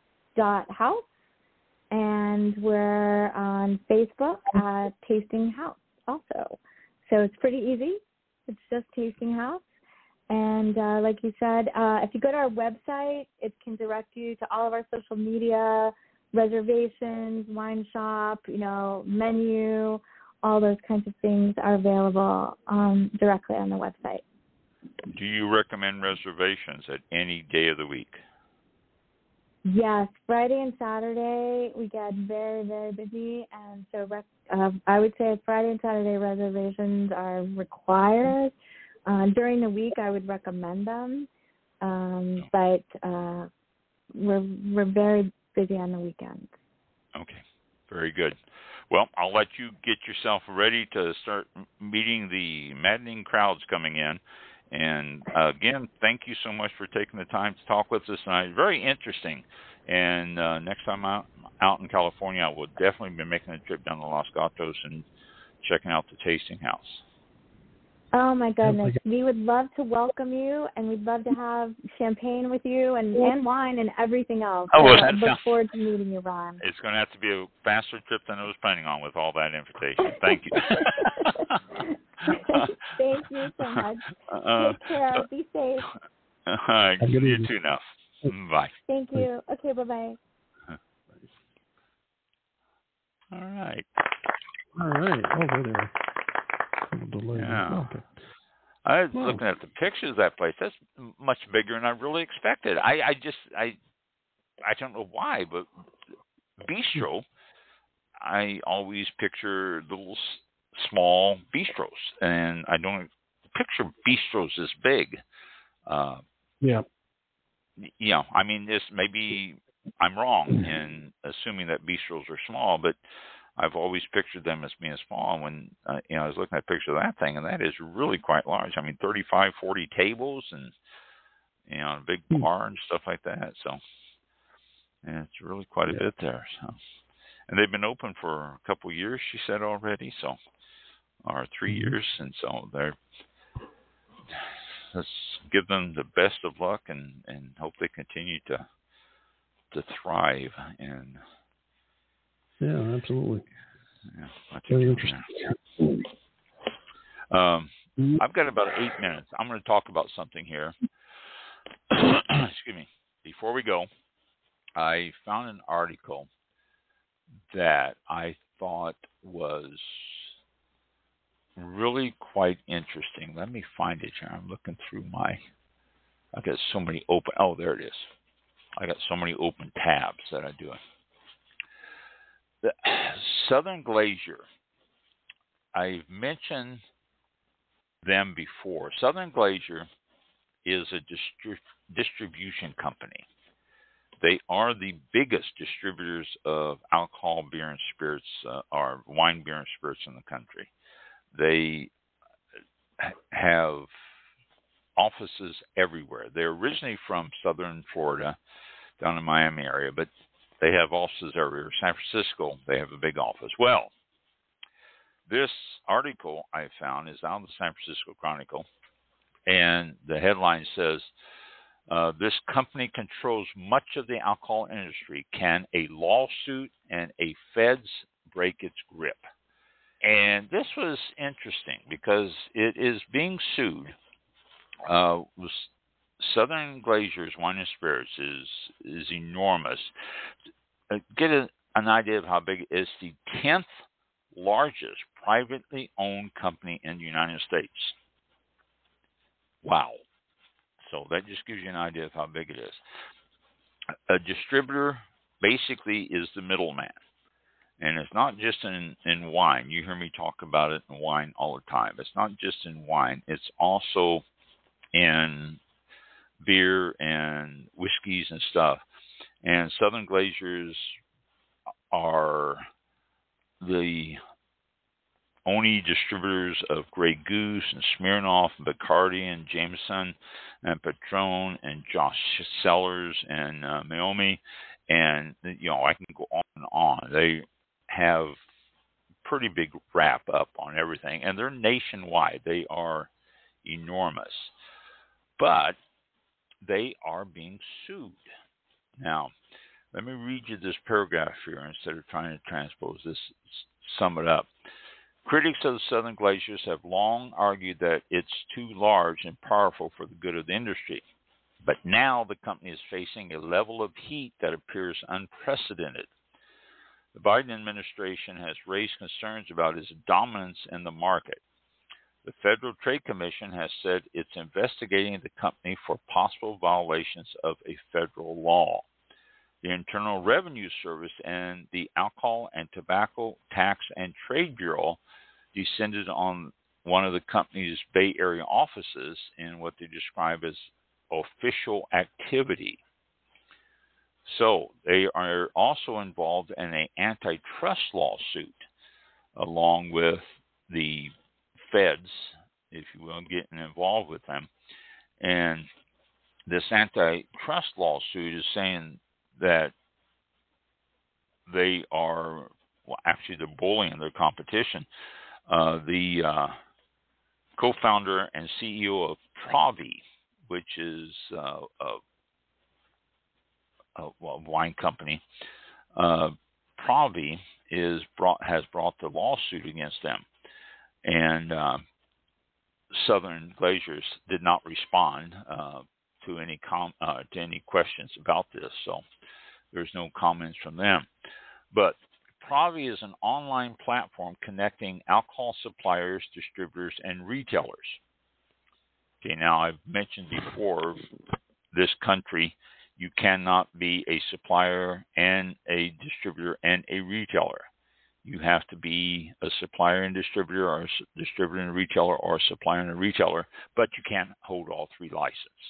and we're on Facebook at Tasting House also. So it's pretty easy. It's just Tasting House. And like you said, if you go to our website, it can direct you to all of our social media, reservations, wine shop, menu, all those kinds of things are available directly on the website. Do you recommend reservations at any day of the week? Yes, Friday and Saturday we get very, very busy, and so I would say Friday and Saturday reservations are required. During the week, I would recommend them, but we're very busy on the weekends. Okay, very good. Well, I'll let you get yourself ready to start meeting the maddening crowds coming in. And again, thank you so much for taking the time to talk with us tonight. Very interesting. And next time I'm out in California, I will definitely be making a trip down to Los Gatos and checking out the tasting house. Oh, my goodness. We would love to welcome you, and we'd love to have champagne with you and wine and everything else. Oh, well, I look forward to meeting you, Ron. It's going to have to be a faster trip than I was planning on with all that invitation. Thank you. Thank you so much. Take care. Be safe. You too now. Bye. Thank you. Okay, bye-bye. All right. Over there. Yeah. Okay. I was looking at the pictures of that place. That's much bigger than I really expected. I don't know why, but bistro, I always picture little small bistros, and I don't picture bistros this big. Yeah. I mean, this maybe I'm wrong in assuming that bistros are small, but I've always pictured them as being small. And when I was looking at a picture of that thing, and that is really quite large. I mean, 35, 40 tables, and a big bar and stuff like that. So, and it's really quite a bit there. So, and they've been open for a couple of years, she said already. So, or 3 years, and so let's give them the best of luck and hope they continue to thrive. And yeah, absolutely. Yeah, very interesting. I've got about 8 minutes. I'm going to talk about something here. Excuse me. Before we go, I found an article that I thought was really quite interesting. Let me find it here. I'm looking through I got so many open. Oh, there it is. I got so many open tabs that I do. The Southern Glacier. I've mentioned them before. Southern Glacier is a distribution company. They are the biggest distributors of alcohol, beer, and spirits, or wine, beer, and spirits in the country. They have offices everywhere. They're originally from southern Florida, down in the Miami area, but they have offices everywhere. San Francisco, they have a big office. Well, this article I found is out of the San Francisco Chronicle, and the headline says, this company controls much of the alcohol industry. Can a lawsuit and a feds break its grip? And this was interesting because it is being sued. Southern Glazier's Wine and Spirits is enormous. Get an idea of how big it is. The 10th largest privately owned company in the United States. Wow. So that just gives you an idea of how big it is. A distributor basically is the middleman. And it's not just in wine. You hear me talk about it in wine all the time. It's not just in wine. It's also in beer and whiskeys and stuff. And Southern Glaciers are the only distributors of Grey Goose and Smirnoff and Bacardi and Jameson and Patron and Josh Cellars and Meiomi. And, I can go on and on. They have pretty big wrap up on everything. And they're nationwide. They are enormous. But they are being sued. Now, let me read you this paragraph here instead of trying to transpose this, sum it up. Critics of the Southern Glaciers have long argued that it's too large and powerful for the good of the industry. But now the company is facing a level of heat that appears unprecedented. The Biden administration has raised concerns about its dominance in the market. The Federal Trade Commission has said it's investigating the company for possible violations of a federal law. The Internal Revenue Service and the Alcohol and Tobacco Tax and Trade Bureau descended on one of the company's Bay Area offices in what they describe as official activity. So they are also involved in an antitrust lawsuit, along with the feds, if you will, getting involved with them. And this antitrust lawsuit is saying that they are, well, actually they're bullying their competition. The co-founder and CEO of Provi, which is a wine company, Provi has brought the lawsuit against them, and Southern Glaciers did not respond to any questions about this, so there's no comments from them. But Provi is an online platform connecting alcohol suppliers, distributors, and retailers. Okay, now I've mentioned before, this country, you cannot be a supplier and a distributor and a retailer. You have to be a supplier and distributor, or a distributor and a retailer, or a supplier and a retailer, but you can't hold all three licenses.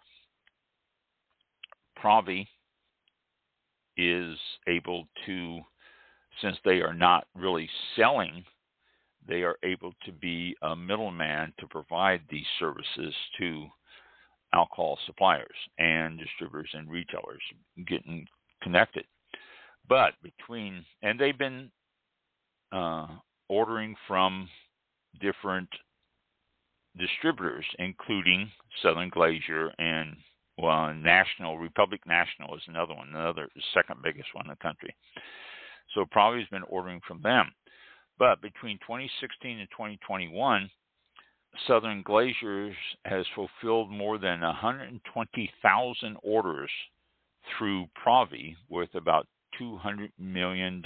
Provi is able to, since they are not really selling, they are able to be a middleman to provide these services to alcohol suppliers and distributors and retailers, getting connected. But and they've been ordering from different distributors, including Southern Glacier and Republic National is another second biggest one in the country. So Provi's been ordering from them. But between 2016 and 2021, Southern Glaciers has fulfilled more than 120,000 orders through Provi, worth about $200 million.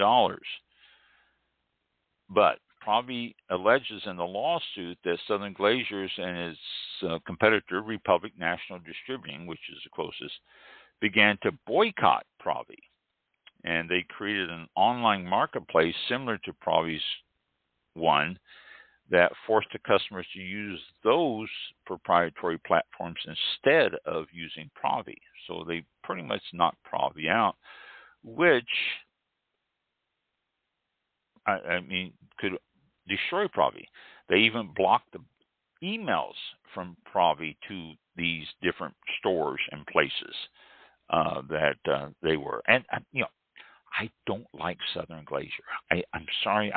But Provi alleges in the lawsuit that Southern Glaciers and its competitor, Republic National Distributing, which is the closest, began to boycott Provi. And they created an online marketplace similar to Provi's one that forced the customers to use those proprietary platforms instead of using Provi. So they pretty much knocked Provi out, which, could destroy Provi. They even blocked the emails from Provi to these different stores and places that they were. And, I don't like Southern Glacier. I'm sorry.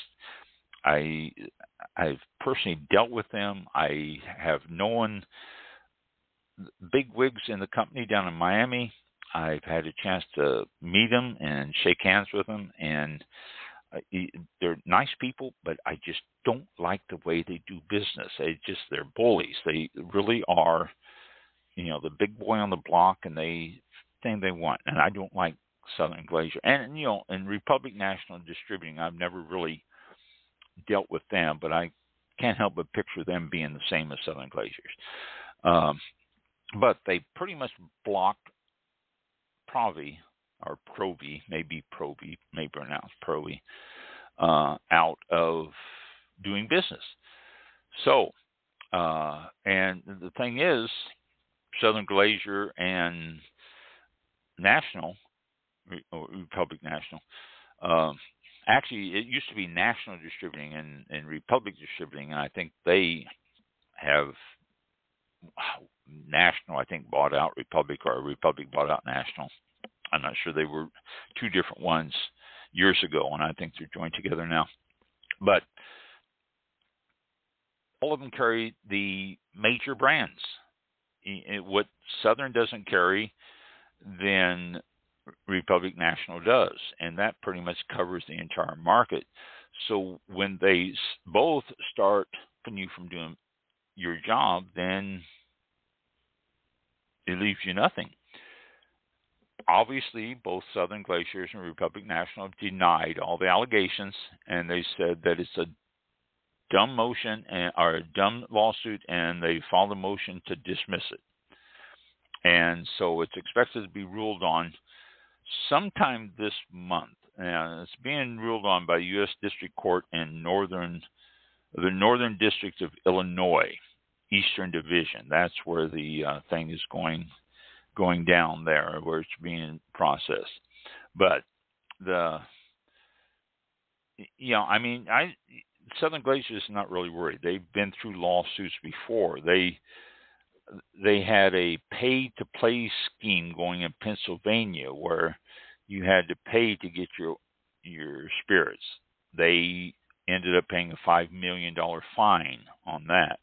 I've personally dealt with them. I have known big wigs in the company down in Miami. I've had a chance to meet them and shake hands with them, and they're nice people, but I just don't like the way they do business. They're bullies. They really are, the big boy on the block, and they think they want. And I don't like Southern Glacier. And, in Republic National Distributing, I've never really dealt with them, but I can't help but picture them being the same as Southern Glaciers. But they pretty much blocked Provi, or Provi, maybe pronounced Provi, out of doing business. So, and the thing is, Southern Glacier and Republic National, actually, it used to be National Distributing and Republic Distributing, and I think they have National, bought out Republic, or Republic bought out National. I'm not sure. They were two different ones years ago, and I think they're joined together now. But all of them carry the major brands. What Southern doesn't carry, then Republic National does, and that pretty much covers the entire market. So when they both start stopping you from doing your job, then it leaves you nothing. Obviously, both Southern Glaciers and Republic National denied all the allegations, and they said that it's a dumb motion or a dumb lawsuit, and they filed a motion to dismiss it. And so it's expected to be ruled on sometime this month. And it's being ruled on by the U.S. District Court in the Northern District of Illinois, Eastern Division. That's where the thing is going down there, where it's being processed. But Southern Glacier is not really worried. They've been through lawsuits before. They had a pay-to-play scheme going in Pennsylvania where you had to pay to get your spirits. They ended up paying a $5 million fine on that.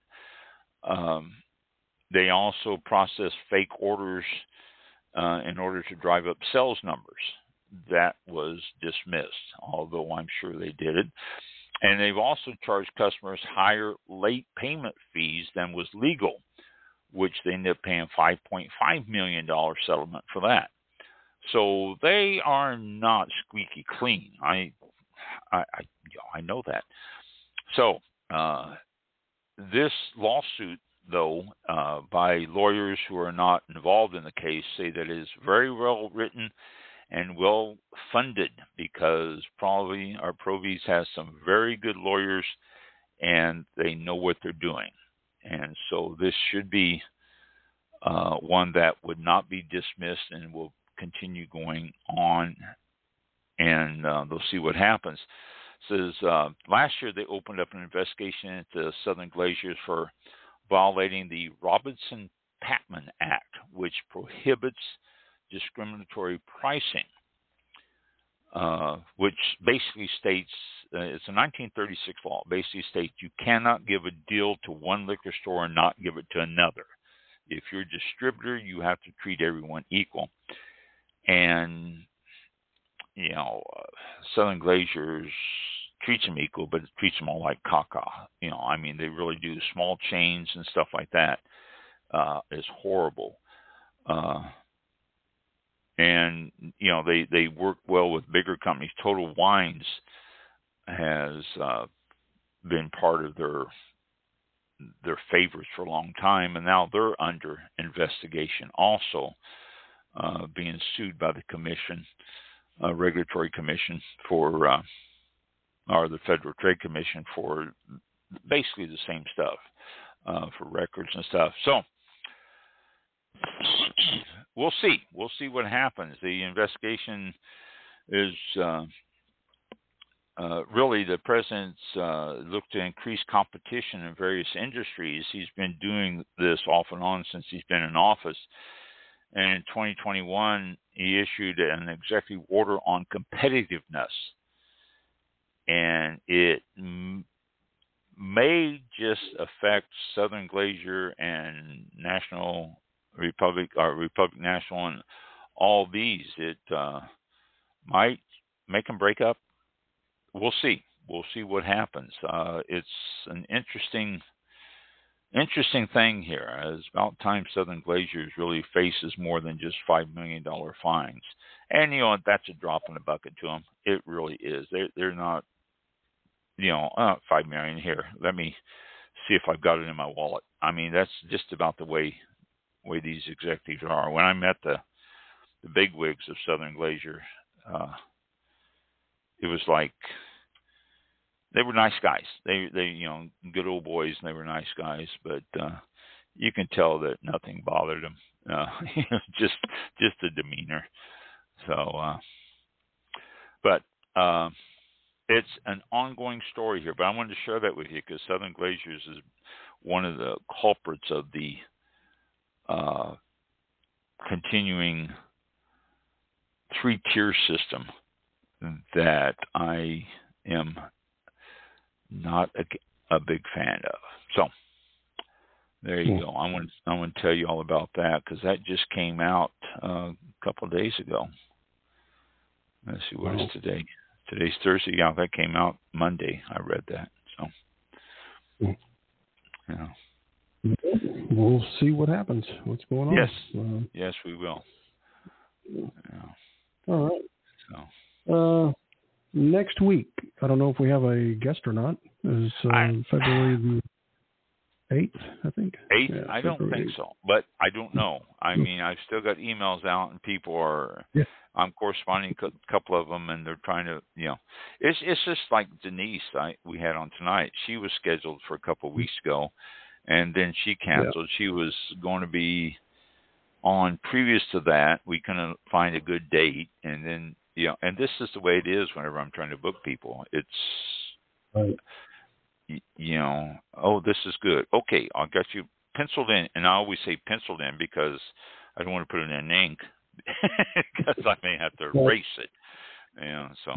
They also processed fake orders in order to drive up sales numbers. That was dismissed, although I'm sure they did it. And they've also charged customers higher late payment fees than was legal, which they ended up paying $5.5 million settlement for that. So they are not squeaky clean. I know that. So this lawsuit, though, by lawyers who are not involved in the case, say that it is very well written and well funded, because probably our Provies has some very good lawyers and they know what they're doing. And so this should be one that would not be dismissed and will continue going on, and they'll see what happens. It says last year they opened up an investigation into Southern Glaciers for violating the Robinson-Patman Act, which prohibits discriminatory pricing, which basically states, it's a 1936 law, basically states you cannot give a deal to one liquor store and not give it to another. If you're a distributor, you have to treat everyone equal. And, Southern Glaciers treats them equal, but it treats them all like caca. They really do. Small chains and stuff like that is horrible. And they work well with bigger companies. Total Wines has been part of their favorites for a long time, and now they're under investigation also, being sued by the commission, regulatory commission or the Federal Trade Commission for basically the same stuff, for records and stuff. So we'll see what happens. The investigation is really the president's look to increase competition in various industries. He's been doing this off and on since he's been in office. And in 2021, he issued an executive order on competitiveness. And it may just affect Southern Glacier and Republic National and all these. It might make them break up. We'll see. We'll see what happens. It's an interesting thing here. It's about time Southern Glaciers really faces more than just $5 million fines. And, that's a drop in the bucket to them. It really is. They're not, $5 million here. Let me see if I've got it in my wallet. That's just about the way these executives are. When I met the bigwigs of Southern Glacier, it was like they were nice guys. They good old boys, and they were nice guys. But you can tell that nothing bothered them. Just the demeanor. So, but it's an ongoing story here. But I wanted to share that with you because Southern Glaciers is one of the culprits of the continuing 3-tier system that I am not a big fan of. So there you go. I want to tell you all about that because that just came out a couple of days ago. Let's see, what is today? Today's Thursday. Yeah, that came out Monday. I read that. So, yeah. We'll see what happens. What's going on? Yes. Yes, we will. Yeah. All right. So, next week, I don't know if we have a guest or not. It's February the 8th, I think. 8th? Yeah, I don't think so, but I don't know. I mean, I've still got emails out, and people are. Yeah. I'm corresponding with a couple of them, and they're trying to, it's just like Denise we had on tonight. She was scheduled for a couple of weeks ago, and then she canceled. Yeah. She was going to be on previous to that. We couldn't find a good date, and then, and this is the way it is whenever I'm trying to book people. It's, right. Oh, this is good. Okay, I'll get you penciled in, and I always say penciled in because I don't want to put it in ink because I may have to erase it. So.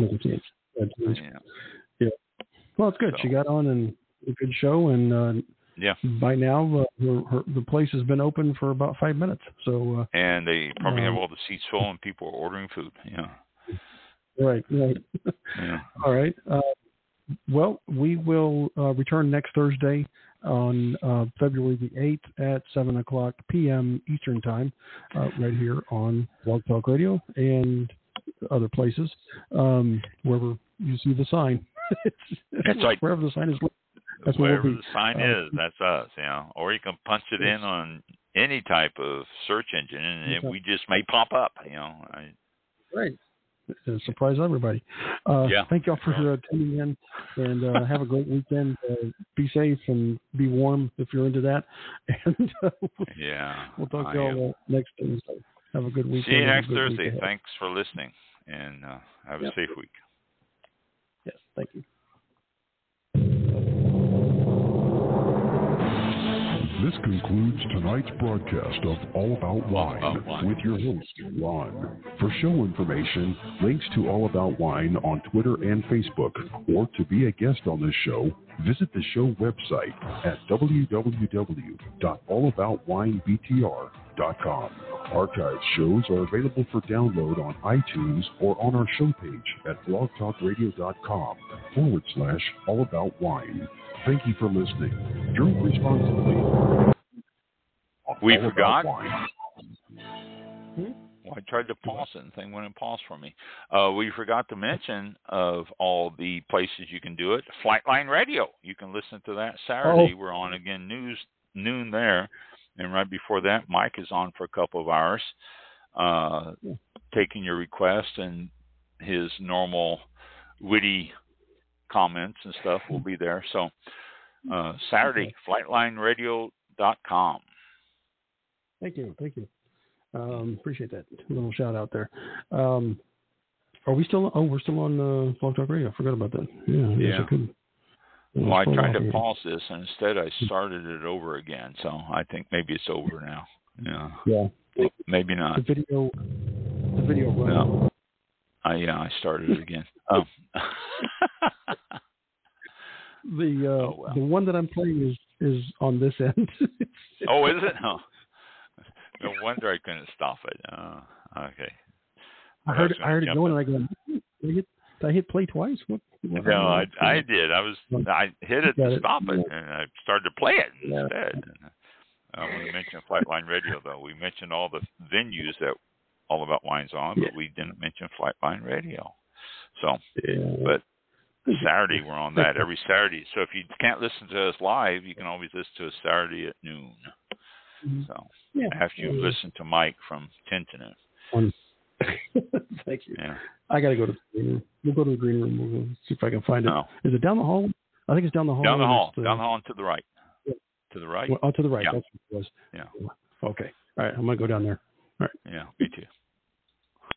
Yeah. Well, it's good. So, she got on and a good show, and by now the place has been open for about 5 minutes. So. And they probably have all the seats full, and people are ordering food. Yeah. Right. Yeah. All right. Well, we will return next Thursday on February the 8th at 7 o'clock p.m. Eastern Time, right here on Blog Talk Radio and other places, wherever you see the sign. That's right. Wherever the sign is, that's wherever where we'll the sign is, that's us. Or you can punch it in on any type of search engine, and we just may pop up. Right. Surprise everybody. Thank y'all for tuning in, and have a great weekend. Be safe and be warm if you're into that. And we'll talk to y'all next Thursday. Have a good weekend. See you next Thursday. Thanks for listening, and have a safe week. Yes, thank you. This concludes tonight's broadcast of All About Wine with your host, Ron. For show information, links to All About Wine on Twitter and Facebook, or to be a guest on this show, visit the show website at www.allaboutwinebtr.com. Archived shows are available for download on iTunes or on our show page at blogtalkradio.com/allaboutwine. Thank you for listening. Drink responsibly. We forgot. Well, I tried to pause it and the thing went and paused for me. We forgot to mention of all the places you can do it. Flightline Radio. You can listen to that Saturday. We're on again noon there. And right before that, Mike is on for a couple of hours, taking your requests, and his normal witty comments and stuff will be there. So Saturday, flightlineradio.com. Thank you. Appreciate that. A little shout out there. Are we still? Oh, we're still on Blog Talk Radio. I forgot about that. Yeah. I could. Well, I tried to pause this, and instead I started it over again. So I think maybe it's over now. Yeah. Well, maybe not. The video. No. I started it again. The one that I'm playing is on this end. Oh, is it? Oh. No wonder I couldn't stop it. Okay. I heard it going, and I go, did I hit play twice? What no, I did. I hit it to stop it, and I started to play it instead. When we mentioned Flightline Radio, though, we mentioned all the venues that All About Wine's on, but we didn't mention Flightline Radio. So, but Saturday we're on that every Saturday. So if you can't listen to us live, you can always listen to us Saturday at noon. So after you listen to Mike from 10 to noon. Thank you. Yeah. I got to go to the green room. We'll go to the green room. We'll see if I can find it. Is it down the hall? I think it's down the hall. Down the hall. Down the hall and to the right. Yeah. To the right? To the right. Yeah. That's what it was. Yeah. Okay. All right. I'm going to go down there. All right. Yeah, me too.